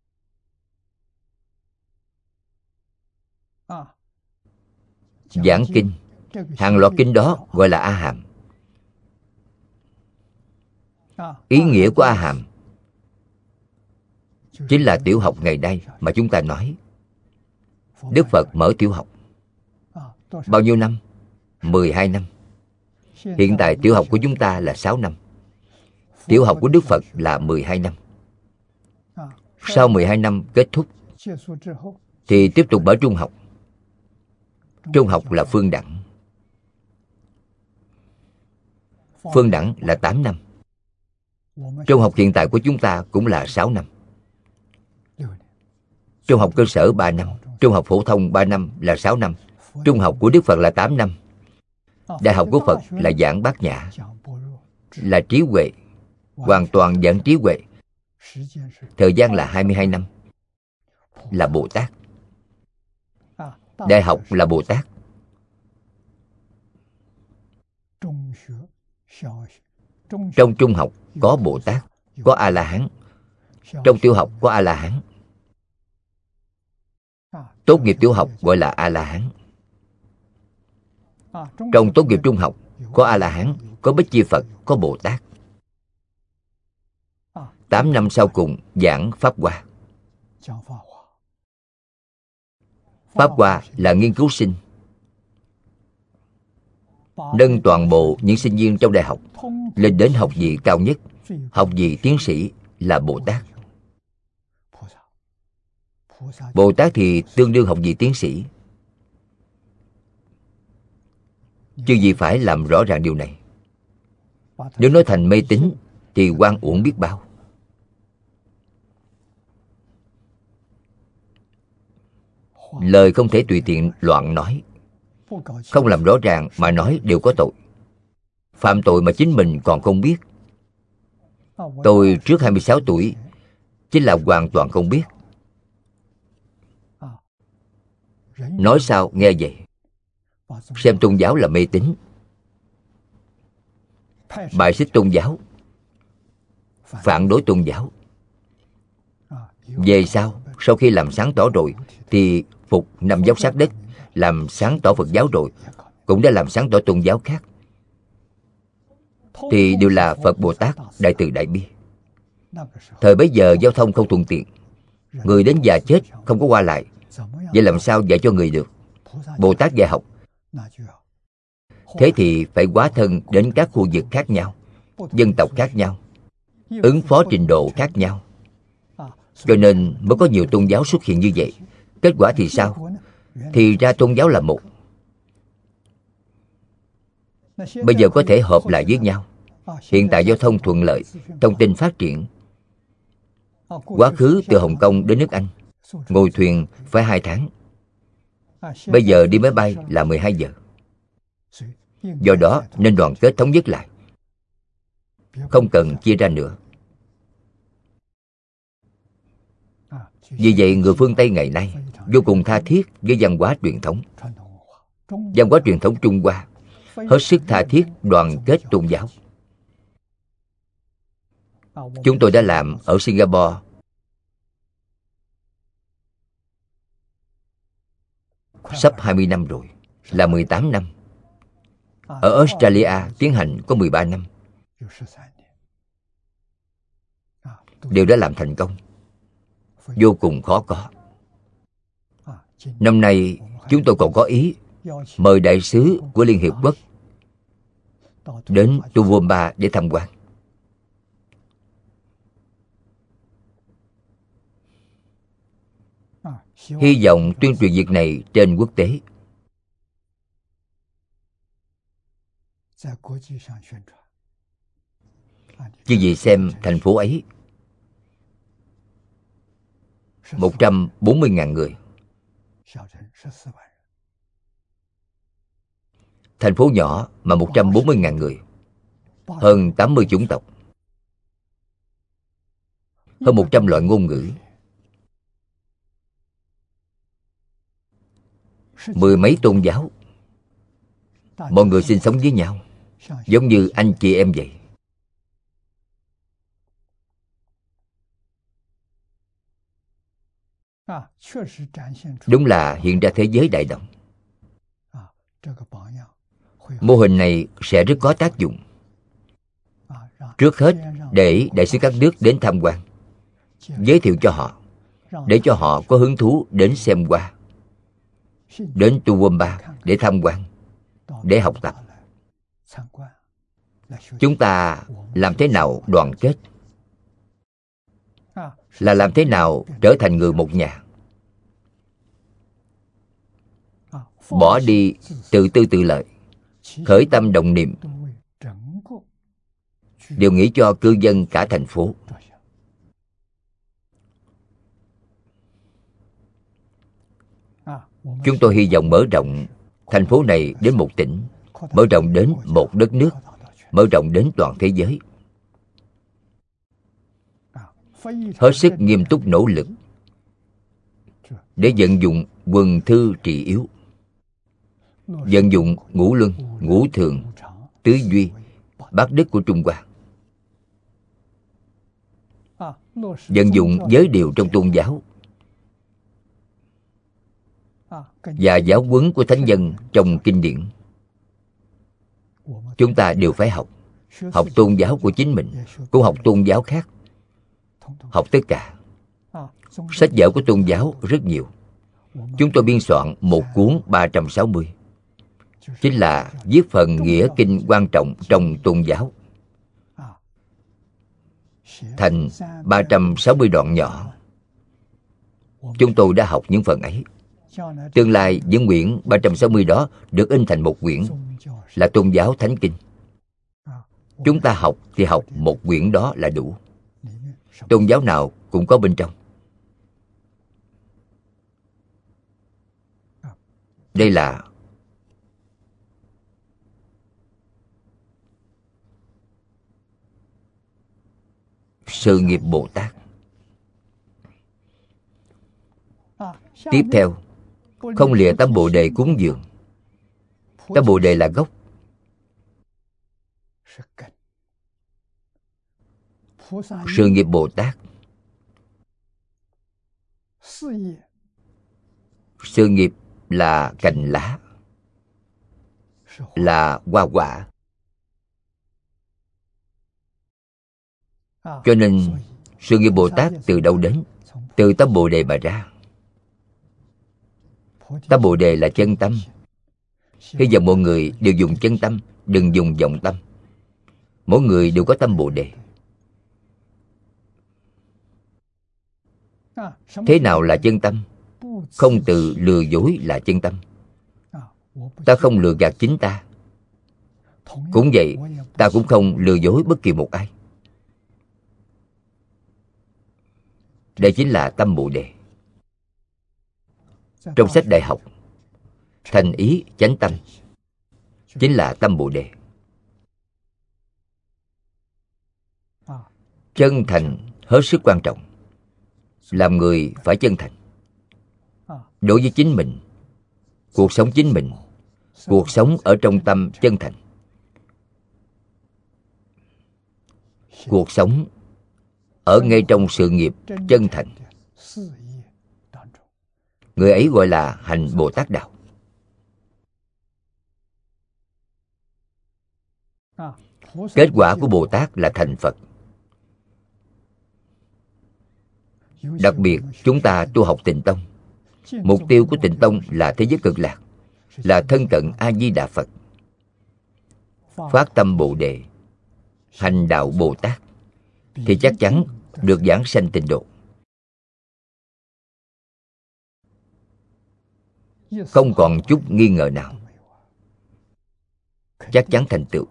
Giảng kinh. Hàng loạt kinh đó gọi là A Hàm. Ý nghĩa của A Hàm chính là tiểu học ngày nay mà chúng ta nói. Đức Phật mở tiểu học bao nhiêu năm? 12 năm. Hiện tại tiểu học của chúng ta là 6 năm. Tiểu học của Đức Phật là 12 năm. Sau 12 năm kết thúc thì tiếp tục mở trung học. Trung học là phương đẳng. Phương đẳng là 8 năm. Trung học hiện tại của chúng ta cũng là 6 năm. Trung học cơ sở 3 năm. Trung học phổ thông 3 năm là 6 năm. Trung học của Đức Phật là 8 năm. Đại học của Phật là giảng Bát Nhã, là trí huệ, hoàn toàn giảng trí huệ. Thời gian là 22 năm. Là Bồ Tát. Đại học là Bồ Tát. Trong trung học có Bồ Tát, có A-la-hán. Trong tiểu học có A-la-hán. Tốt nghiệp tiểu học gọi là A-la-hán. Trong tốt nghiệp trung học có A-la-hán, có Bích Chi Phật, có Bồ Tát. 8 năm sau cùng giảng Pháp Hoa. Pháp Hoa là nghiên cứu sinh, nâng toàn bộ những sinh viên trong đại học lên đến học vị cao nhất. Học vị tiến sĩ là Bồ Tát. Bồ Tát thì tương đương học vị tiến sĩ. Chứ gì phải làm rõ ràng điều này. Nếu nói thành mê tín thì oan uổng biết bao. Lời không thể tùy tiện loạn nói. Không làm rõ ràng mà nói đều có tội. Phạm tội mà chính mình còn không biết. Tôi trước 26 tuổi chính là hoàn toàn không biết. Nói sao nghe vậy? Xem tôn giáo là mê tín, bài xích tôn giáo, phản đối tôn giáo. Về sau khi làm sáng tỏ rồi thì phục nằm dốc sát đất. Làm sáng tỏ Phật giáo rồi cũng đã làm sáng tỏ tôn giáo khác. Thì đều là Phật Bồ Tát đại từ đại bi. Thời bấy giờ giao thông không thuận tiện, người đến già chết không có qua lại. Vậy làm sao dạy cho người được? Bồ Tát dạy học. Thế thì phải hóa thân đến các khu vực khác nhau, dân tộc khác nhau, ứng phó trình độ khác nhau. Cho nên mới có nhiều tôn giáo xuất hiện như vậy. Kết quả thì sao? Thì ra tôn giáo là một. Bây giờ có thể hợp lại với nhau. Hiện tại giao thông thuận lợi, thông tin phát triển. Quá khứ từ Hồng Kông đến nước Anh, ngồi thuyền phải 2 tháng. Bây giờ đi máy bay là 12 giờ. Do đó nên đoàn kết thống nhất lại, không cần chia ra nữa. Vì vậy người phương Tây ngày nay vô cùng tha thiết với văn hóa truyền thống. Văn hóa truyền thống Trung Hoa hết sức tha thiết đoàn kết tôn giáo. Chúng tôi đã làm ở Singapore, sắp 20 năm rồi, là 18 năm. Ở Australia tiến hành có 13 năm. Đều đã làm thành công, vô cùng khó có. Năm nay chúng tôi còn có ý mời đại sứ của Liên Hiệp Quốc đến Tuwomba để tham quan. Hy vọng tuyên truyền việc này trên quốc tế. Chứ gì xem thành phố ấy 140.000 người. Thành phố nhỏ mà 140.000 người, hơn 80 chủng tộc, hơn 100 loại ngôn ngữ, 10 mấy tôn giáo. Mọi người sinh sống với nhau giống như anh chị em vậy. Đúng là hiện ra thế giới đại đồng. Mô hình này sẽ rất có tác dụng. Trước hết, để đại sứ các nước đến tham quan, giới thiệu cho họ, để cho họ có hứng thú đến xem qua, đến Tuwomba để tham quan, để học tập. Chúng ta làm thế nào đoàn kết, là làm thế nào trở thành người một nhà, bỏ đi tự tư tự lợi, khởi tâm động niệm đều nghĩ cho cư dân cả thành phố. Chúng tôi hy vọng mở rộng thành phố này đến một tỉnh, mở rộng đến một đất nước, mở rộng đến toàn thế giới. Hết sức nghiêm túc nỗ lực để vận dụng quần thư trị yếu, vận dụng ngũ luân, ngũ thường, tứ duy, bát đức của Trung Hoa, vận dụng giới điều trong tôn giáo và giáo huấn của thánh nhân trong kinh điển. Chúng ta đều phải học. Học tôn giáo của chính mình, cũng học tôn giáo khác. Học tất cả. Sách vở của tôn giáo rất nhiều. Chúng tôi biên soạn một cuốn 360, chính là viết phần nghĩa kinh quan trọng trong tôn giáo, thành 360 đoạn nhỏ. Chúng tôi đã học những phần ấy. Tương lai những quyển 360 đó được in thành một quyển, là tôn giáo thánh kinh. Chúng ta học thì học một quyển đó là đủ. Tôn giáo nào cũng có bên trong. Đây là sự nghiệp Bồ Tát. Tiếp theo, không lìa tâm Bồ Đề cúng dường. Tâm Bồ Đề là gốc. Sự nghiệp Bồ Tát, sự nghiệp là cành lá, là hoa quả. Cho nên sự nghiệp Bồ Tát từ đâu đến? Từ tâm Bồ Đề mà ra. Tâm Bồ Đề là chân tâm. Hy vọng mọi người đều dùng chân tâm, đừng dùng vọng tâm. Mỗi người đều có tâm Bồ Đề. Thế nào là chân tâm? Không tự lừa dối là chân tâm. Ta không lừa gạt chính ta. Cũng vậy, ta cũng không lừa dối bất kỳ một ai. Đây chính là tâm Bồ Đề. Trong sách đại học, thành ý chánh tâm chính là tâm Bồ Đề. Chân thành hết sức quan trọng. Làm người phải chân thành. Đối với chính mình, cuộc sống chính mình, cuộc sống ở trong tâm chân thành. Cuộc sống ở ngay trong sự nghiệp chân thành. Người ấy gọi là hành Bồ Tát đạo. Kết quả của Bồ Tát là thành Phật. Đặc biệt chúng ta tu học Tịnh Tông, mục tiêu của Tịnh Tông là thế giới cực lạc, là thân cận A Di Đà Phật. phát tâm Bồ Đề, hành đạo Bồ Tát, thì chắc chắn được giảng sanh tịnh độ. Không còn chút nghi ngờ nào. Chắc chắn thành tựu.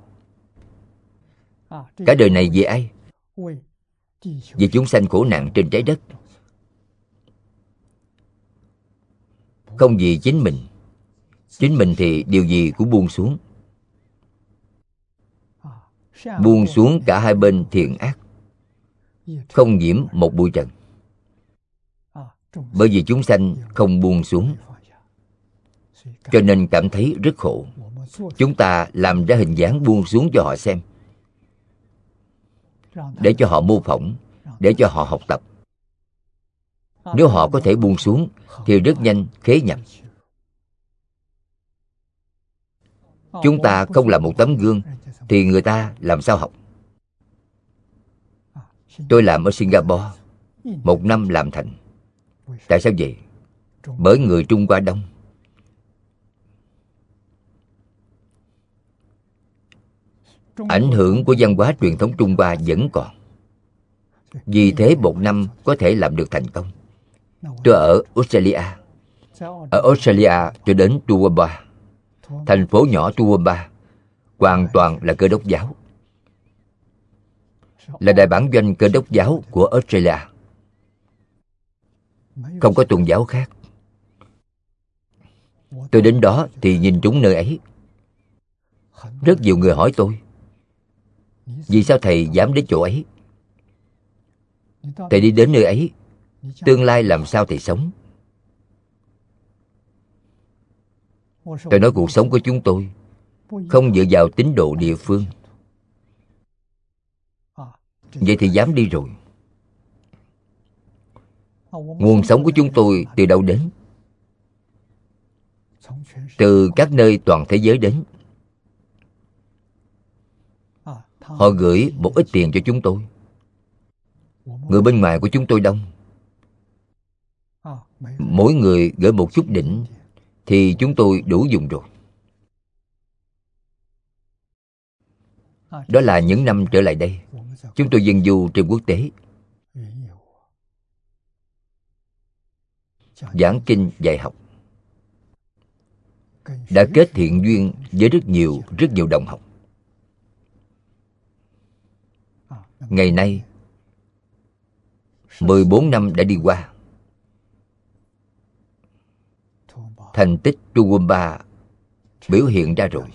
Cả đời này vì ai? Vì chúng sanh khổ nạn trên trái đất. Không vì chính mình. Chính mình thì điều gì cũng buông xuống. Buông xuống cả hai bên thiện ác, không nhiễm một bụi trần. Bởi vì chúng sanh không buông xuống, cho nên cảm thấy rất khổ. Chúng ta làm ra hình dáng buông xuống cho họ xem, để cho họ mô phỏng, để cho họ học tập. Nếu họ có thể buông xuống thì rất nhanh khế nhập. Chúng ta không là một tấm gương thì người ta làm sao học? Tôi làm ở Singapore, 1 năm làm thành. Tại sao vậy? Bởi người Trung Hoa đông. Ảnh hưởng của văn hóa truyền thống Trung Hoa vẫn còn. Vì thế 1 năm có thể làm được thành công. Tôi ở Australia. Ở Australia tôi đến Toowoomba, thành phố nhỏ Toowoomba, hoàn toàn là Cơ đốc giáo, là đại bản doanh Cơ đốc giáo của Australia. Không có tôn giáo khác. Tôi đến đó thì nhìn trúng nơi ấy. Rất nhiều người hỏi tôi, vì sao thầy dám đến chỗ ấy? Thầy đi đến nơi ấy, tương lai làm sao thầy sống? Tôi nói cuộc sống của chúng tôi không dựa vào tín đồ địa phương. Vậy thì dám đi rồi. Nguồn sống của chúng tôi từ đâu đến? Từ các nơi toàn thế giới đến. Họ gửi một ít tiền cho chúng tôi. Người bên ngoài của chúng tôi đông. Mỗi người gửi một chút đỉnh thì chúng tôi đủ dùng rồi. Đó là những năm trở lại đây chúng tôi dân du trên quốc tế, giảng kinh dạy học, đã kết thiện duyên với rất nhiều đồng học. Ngày nay 14 năm đã đi qua. Thành tích Toowoomba biểu hiện ra rồi.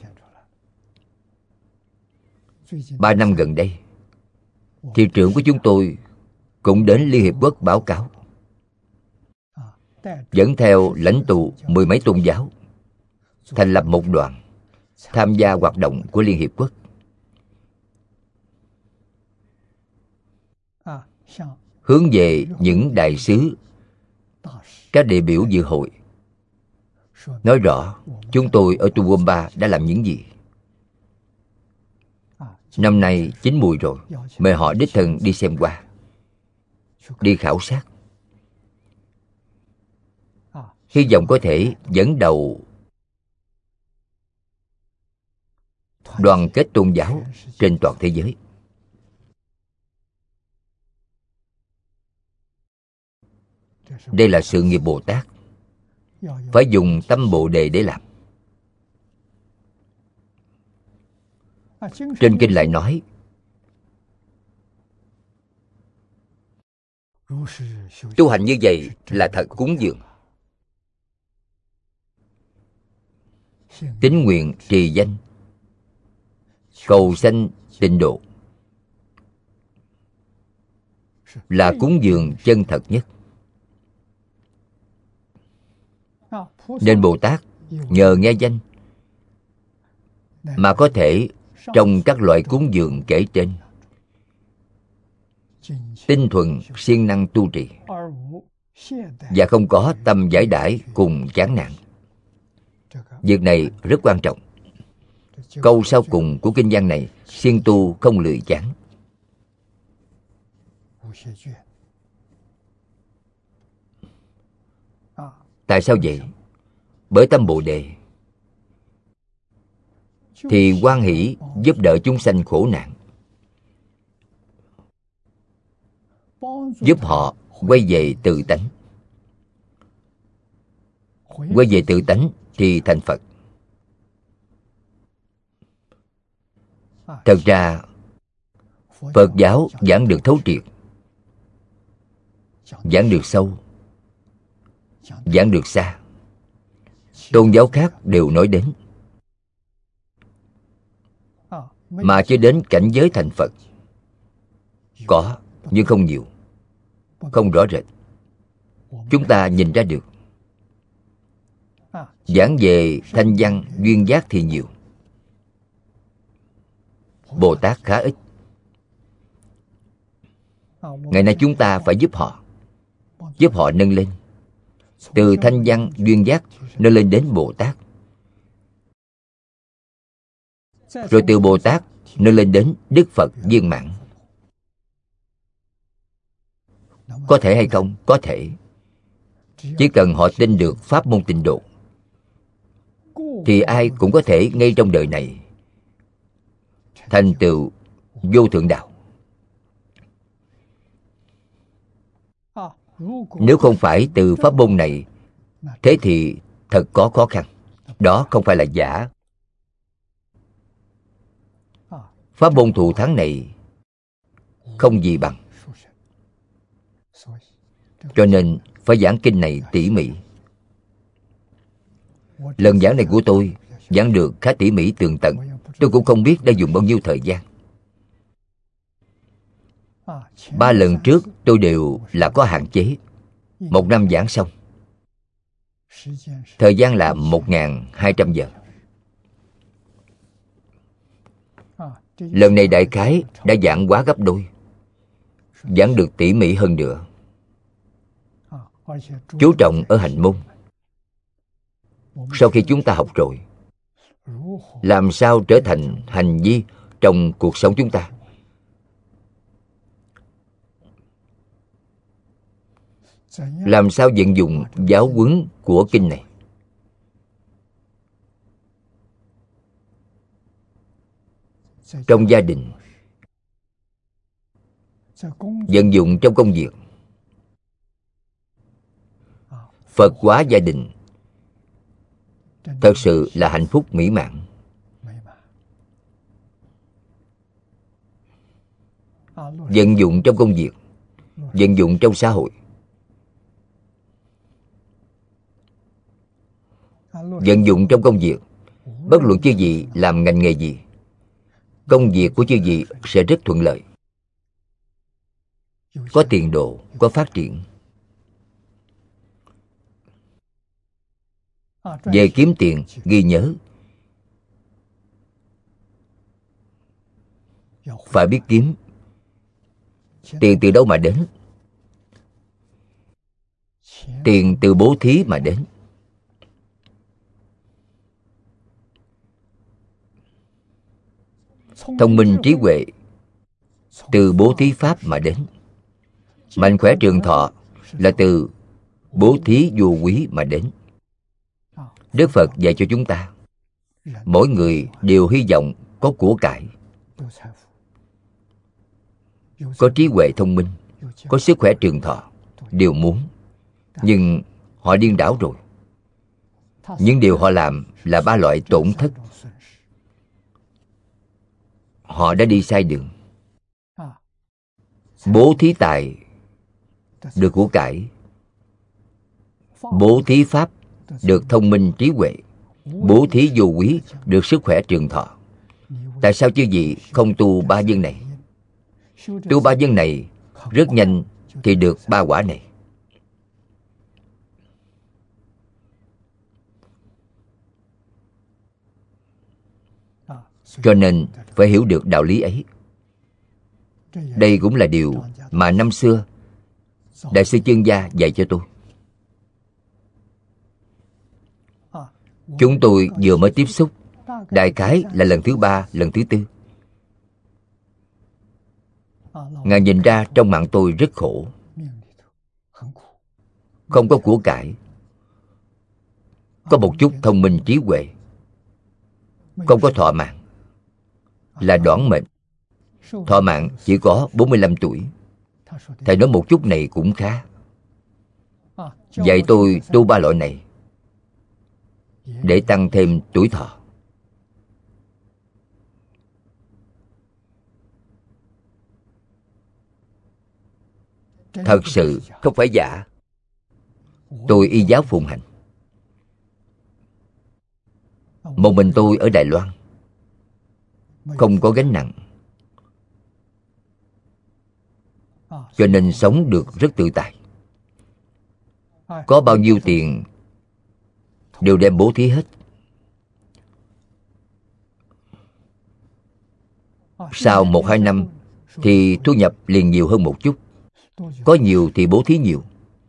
3 năm gần đây, thị trưởng của chúng tôi cũng đến Liên Hiệp Quốc báo cáo, dẫn theo lãnh tụ 10 mấy tôn giáo, thành lập một đoàn, tham gia hoạt động của Liên Hiệp Quốc. Hướng về những đại sứ, các đại biểu dự hội, nói rõ chúng tôi ở Toowoomba đã làm những gì. Năm nay chín mùi rồi, mời họ đích thân đi xem qua, đi khảo sát. Hy vọng có thể dẫn đầu đoàn kết tôn giáo trên toàn thế giới. Đây là sự nghiệp Bồ Tát, phải dùng tâm Bồ Đề để làm. Trên kinh lại nói, tu hành như vậy là thật cúng dường. Tín nguyện trì danh, cầu sanh tịnh độ, là cúng dường chân thật nhất. Nên Bồ Tát nhờ nghe danh mà có thể trong các loại cúng dường kể trên, tinh thuần siêng năng tu trì, và không có tâm giải đãi cùng chán nản. Việc này rất quan trọng. Câu sau cùng của kinh văn này, siêng tu không lười chán. Tại sao vậy? Bởi tâm Bồ Đề thì hoan hỷ giúp đỡ chúng sanh khổ nạn, giúp họ quay về tự tánh. Quay về tự tánh thì thành Phật. Thật ra Phật giáo giảng được thấu triệt, giảng được sâu, giảng được xa. Tôn giáo khác đều nói đến, mà chưa đến cảnh giới thành Phật. Có, nhưng không nhiều, không rõ rệt. Chúng ta nhìn ra được. Giảng về thanh văn duyên giác thì nhiều, Bồ Tát khá ít. Ngày nay chúng ta phải giúp họ nâng lên, từ thanh văn duyên giác nâng lên đến Bồ Tát, rồi từ Bồ Tát nâng lên đến Đức Phật viên mãn. Có thể hay không? Có thể. Chỉ cần họ tin được pháp môn tịnh độ, thì ai cũng có thể ngay trong đời này thành tựu vô thượng đạo. Nếu không phải từ pháp môn này, thế thì thật có khó khăn. Đó không phải là giả. Pháp môn thù thắng này không gì bằng. Cho nên phải giảng kinh này tỉ mỉ. Lần giảng này của tôi giảng được khá tỉ mỉ tường tận. Tôi cũng không biết đã dùng bao nhiêu thời gian. 3 lần trước tôi đều là có hạn chế. 1 năm giảng xong. Thời gian là 1.200 giờ. Lần này đại khái đã giảng quá gấp đôi, giảng được tỉ mỉ hơn nữa. Chú trọng ở hành môn. Sau khi chúng ta học rồi, làm sao trở thành hành vi trong cuộc sống chúng ta. Làm sao vận dụng giáo huấn của kinh này. Trong gia đình, vận dụng trong công việc. Phật hóa gia đình thật sự là hạnh phúc mỹ mãn. Vận dụng trong công việc, vận dụng trong xã hội, vận dụng trong công việc. Bất luận chư vị làm ngành nghề gì, công việc của chư vị sẽ rất thuận lợi, có tiền đồ, có phát triển. Về kiếm tiền, ghi nhớ phải biết kiếm. Tiền từ đâu mà đến? Tiền từ bố thí mà đến. Thông minh trí huệ từ bố thí pháp mà đến. Mạnh khỏe trường thọ là từ bố thí vô quý mà đến. Đức Phật dạy cho chúng ta, mỗi người đều hy vọng có của cải, có trí huệ thông minh, có sức khỏe trường thọ, đều muốn. Nhưng họ điên đảo rồi. Những điều họ làm là 3 loại tổn thất. Họ đã đi sai đường. Bố thí tài được của cải, bố thí pháp được thông minh trí huệ, bố thí vô quý được sức khỏe trường thọ. Tại sao chư vị không tu 3 nhân này? Tu 3 nhân này rất nhanh thì được 3 quả này. Cho nên phải hiểu được đạo lý ấy. Đây cũng là điều mà năm xưa Đại sư Chương Gia dạy cho tôi. Chúng tôi vừa mới tiếp xúc, đại khái là lần thứ 3, lần thứ 4. Ngài nhìn ra trong mạng tôi rất khổ, không có của cải, có một chút thông minh trí huệ, không có thọ mạng, là đoản mệnh. Thọ mạng chỉ có 45 tuổi. Thầy nói một chút này cũng khá. Dạy tôi tu 3 loại này để tăng thêm tuổi thọ. Thật sự không phải giả. Tôi y giáo phụng hành. Một mình tôi ở Đài Loan, không có gánh nặng, cho nên sống được rất tự tại. Có bao nhiêu tiền đều đem bố thí hết. Sau 1-2 năm thì thu nhập liền nhiều hơn một chút. Có nhiều thì bố thí nhiều.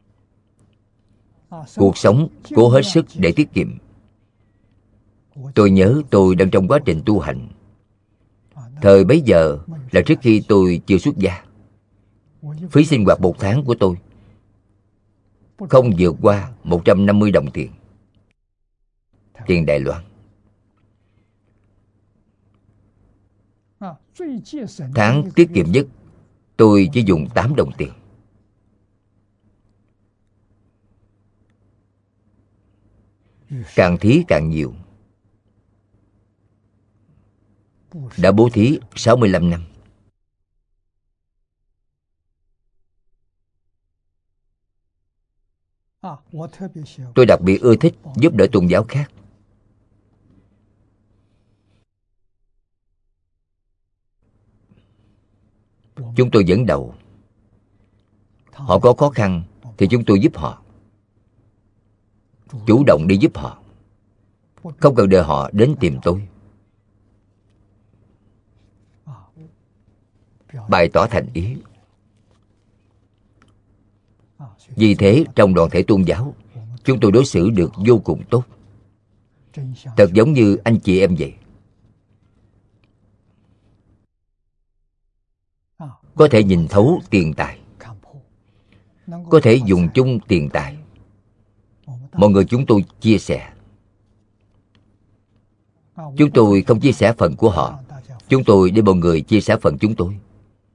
Cuộc sống cố hết sức để tiết kiệm. Tôi nhớ tôi đang trong quá trình tu hành. Thời bấy giờ là trước khi tôi chưa xuất gia. Phí sinh hoạt 1 tháng của tôi không vượt qua 150 đồng tiền. Tiền Đài Loan. Tháng tiết kiệm nhất tôi chỉ dùng 8 đồng tiền. Càng thí càng nhiều. Đã bố thí 65 năm. Tôi đặc biệt ưa thích giúp đỡ tôn giáo khác. Chúng tôi dẫn đầu. Họ có khó khăn thì chúng tôi giúp họ. Chủ động đi giúp họ, không cần đợi họ đến tìm tôi. Bày tỏ thành ý. Vì thế trong đoàn thể tôn giáo, chúng tôi đối xử được vô cùng tốt. Thật giống như anh chị em vậy. Có thể nhìn thấu tiền tài, có thể dùng chung tiền tài. Mọi người chúng tôi chia sẻ. Chúng tôi không chia sẻ phần của họ. Chúng tôi để mọi người chia sẻ phần chúng tôi.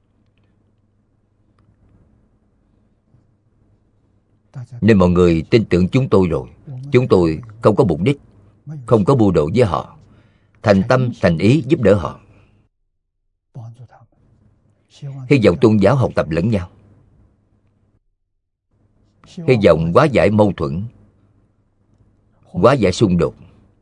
Nên mọi người tin tưởng chúng tôi rồi. Chúng tôi không có mục đích, không có mưu đồ với họ. Thành tâm thành ý giúp đỡ họ. Hy vọng tôn giáo học tập lẫn nhau. Hy vọng hóa giải mâu thuẫn, hóa giải xung đột,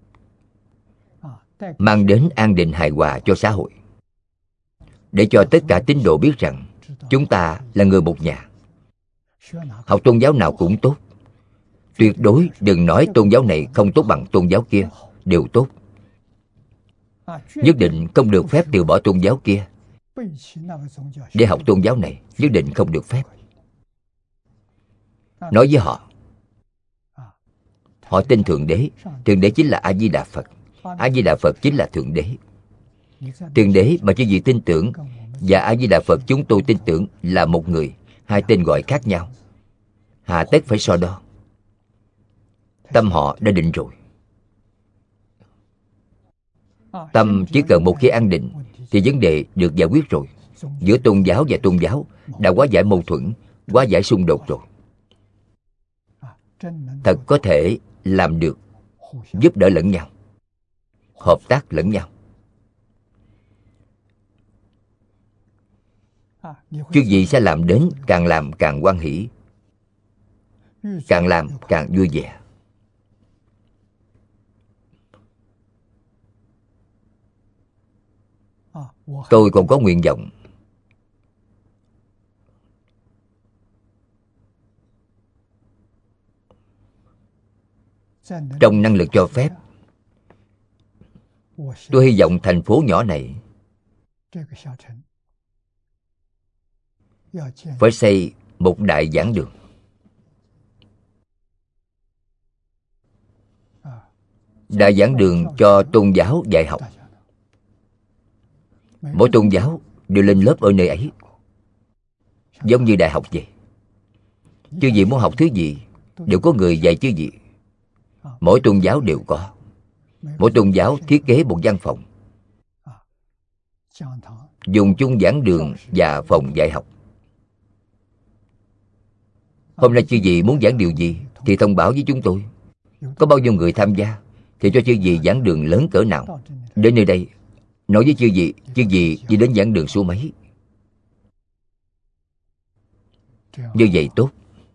mang đến an định hài hòa cho xã hội, để cho tất cả tín đồ biết rằng chúng ta là người một nhà. Học tôn giáo nào cũng tốt. Tuyệt đối đừng nói tôn giáo này không tốt bằng tôn giáo kia. Đều tốt. Nhất định không được phép từ bỏ tôn giáo kia để học tôn giáo này. Nhất định không được phép. Nói với họ. Họ tin Thượng Đế. Thượng Đế chính là A-di-đà Phật. A-di-đà Phật chính là Thượng Đế. Thượng Đế mà chư vị tin tưởng và A-di-đà Phật chúng tôi tin tưởng là một người. Hai tên gọi khác nhau. Hà tất phải so đo. Tâm họ đã định rồi. Tâm chỉ cần một khi an định thì vấn đề được giải quyết rồi. Giữa tôn giáo và tôn giáo đã hóa giải mâu thuẫn, hóa giải xung đột rồi. Thật có thể làm được giúp đỡ lẫn nhau, hợp tác lẫn nhau. Chứ gì sẽ làm đến càng làm càng hoan hỷ, càng làm càng vui vẻ. Tôi còn có nguyện vọng trong năng lực cho phép. Tôi hy vọng thành phố nhỏ này phải xây một đại giảng đường. Đại giảng đường cho tôn giáo dạy học. Mỗi tôn giáo đều lên lớp ở nơi ấy, giống như đại học vậy. Chư vị muốn học thứ gì đều có người dạy chư vị. Mỗi tôn giáo đều có. Mỗi tôn giáo thiết kế một văn phòng, dùng chung giảng đường và phòng dạy học. Hôm nay chư vị muốn giảng điều gì thì thông báo với chúng tôi. Có bao nhiêu người tham gia thì cho chư vị giảng đường lớn cỡ nào. Đến nơi đây nói với chư vị đi đến giảng đường số mấy. Như vậy tốt.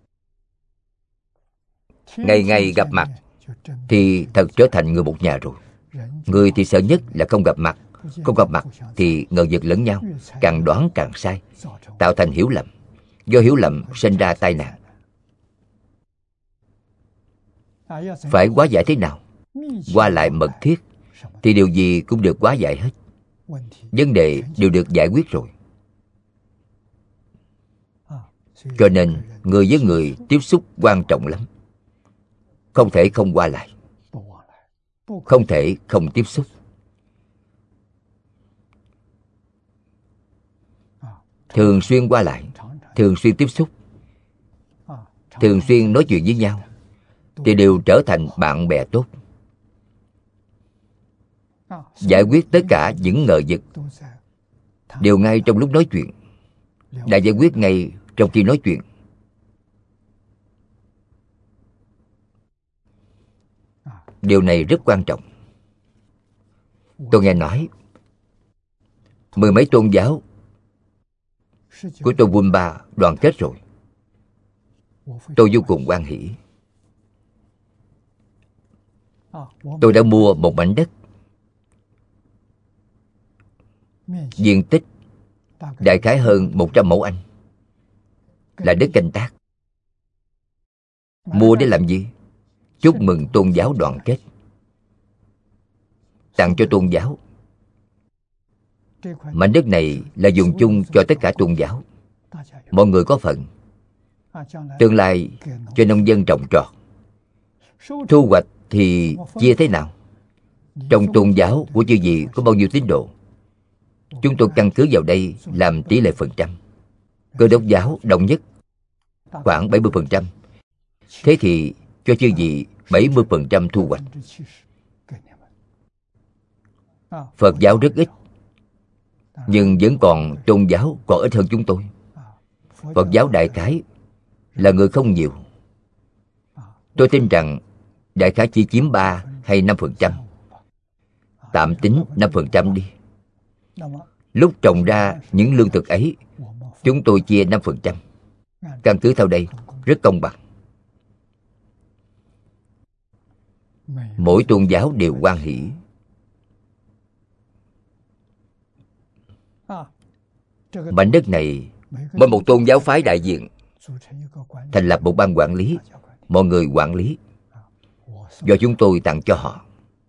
Ngày ngày gặp mặt thì thật trở thành người một nhà rồi. Người thì sợ nhất là không gặp mặt. Không gặp mặt thì ngờ vực lẫn nhau, càng đoán càng sai, tạo thành hiểu lầm. Do hiểu lầm sinh ra tai nạn. Phải hóa giải thế nào? Qua lại mật thiết thì điều gì cũng được hóa giải hết. Vấn đề đều được giải quyết rồi. Cho nên người với người tiếp xúc quan trọng lắm. Không thể không qua lại, không thể không tiếp xúc. Thường xuyên qua lại, thường xuyên tiếp xúc, thường xuyên nói chuyện với nhau thì đều trở thành bạn bè tốt. Giải quyết tất cả những ngờ vực đều ngay trong lúc nói chuyện, đã giải quyết ngay trong khi nói chuyện. Điều này rất quan trọng. Tôi nghe nói mười mấy tôn giáo của tôi Bunpa đoàn kết rồi. Tôi vô cùng hoan hỉ. Tôi đã mua một mảnh đất, diện tích đại khái hơn 100 mẫu Anh, là đất canh tác. Mua để làm gì? Chúc mừng tôn giáo đoàn kết, tặng cho tôn giáo. Mảnh đất này là dùng chung cho tất cả tôn giáo. Mọi người có phần. Tương lai cho nông dân trồng trọt. Thu hoạch thì chia thế nào? Trong tôn giáo của chư vị có bao nhiêu tín đồ? Chúng tôi căn cứ vào đây làm tỷ lệ phần trăm. Cơ đốc giáo đồng nhất khoảng 70%. Thế thì cho chư vị 70% thu hoạch. Phật giáo rất ít, nhưng vẫn còn tôn giáo còn ít hơn chúng tôi. Phật giáo đại khái là người không nhiều. Tôi tin rằng đại khái chỉ chiếm 3 hay 5%. Tạm tính 5% đi. Lúc trồng ra những lương thực ấy, chúng tôi chia 5%. Căn cứ theo đây rất công bằng. Mỗi tôn giáo đều hoan hỷ. Mảnh đất này mỗi một tôn giáo phái đại diện, thành lập một ban quản lý. Mọi người quản lý. Do chúng tôi tặng cho họ.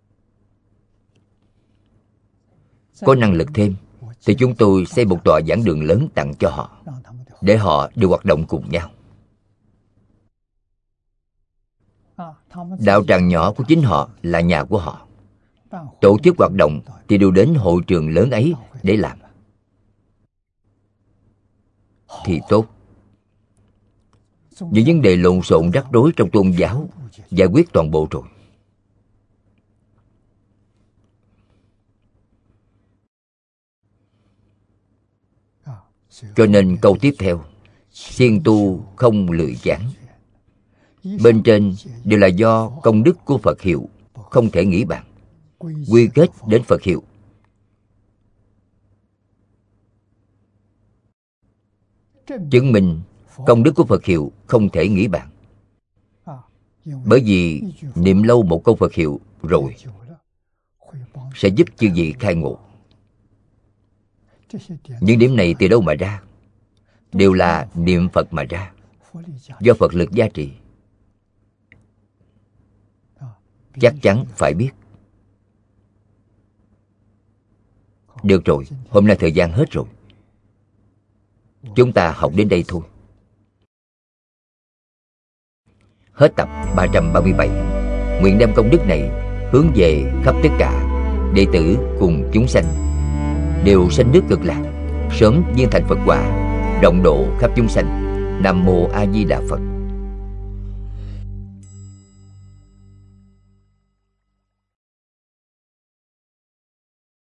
Có năng lực thêm thì chúng tôi xây một tòa giảng đường lớn tặng cho họ, để họ đều hoạt động cùng nhau. Đạo tràng nhỏ của chính họ là nhà của họ. Tổ chức hoạt động thì đều đến hội trường lớn ấy để làm. Thì tốt. Những vấn đề lộn xộn rắc rối trong tôn giáo giải quyết toàn bộ rồi. Cho nên câu tiếp theo, siêng tu không lười chán. Bên trên đều là do công đức của Phật hiệu, không thể nghĩ bàn. Quy kết đến Phật hiệu. Chứng minh công đức của Phật hiệu không thể nghĩ bàn. Bởi vì niệm lâu một câu Phật hiệu rồi sẽ giúp chư vị khai ngộ. Những điểm này từ đâu mà ra? Đều là niệm Phật mà ra, do Phật lực gia trì. Chắc chắn phải biết. Được rồi, hôm nay thời gian hết rồi. Chúng ta học đến đây thôi. Hết tập 337. Nguyện đem công đức này hướng về khắp tất cả đệ tử cùng chúng sanh, đều sanh nước Cực Lạc, sớm viên thành Phật quả, rộng độ khắp chúng sanh. Nam mô A Di Đà Phật.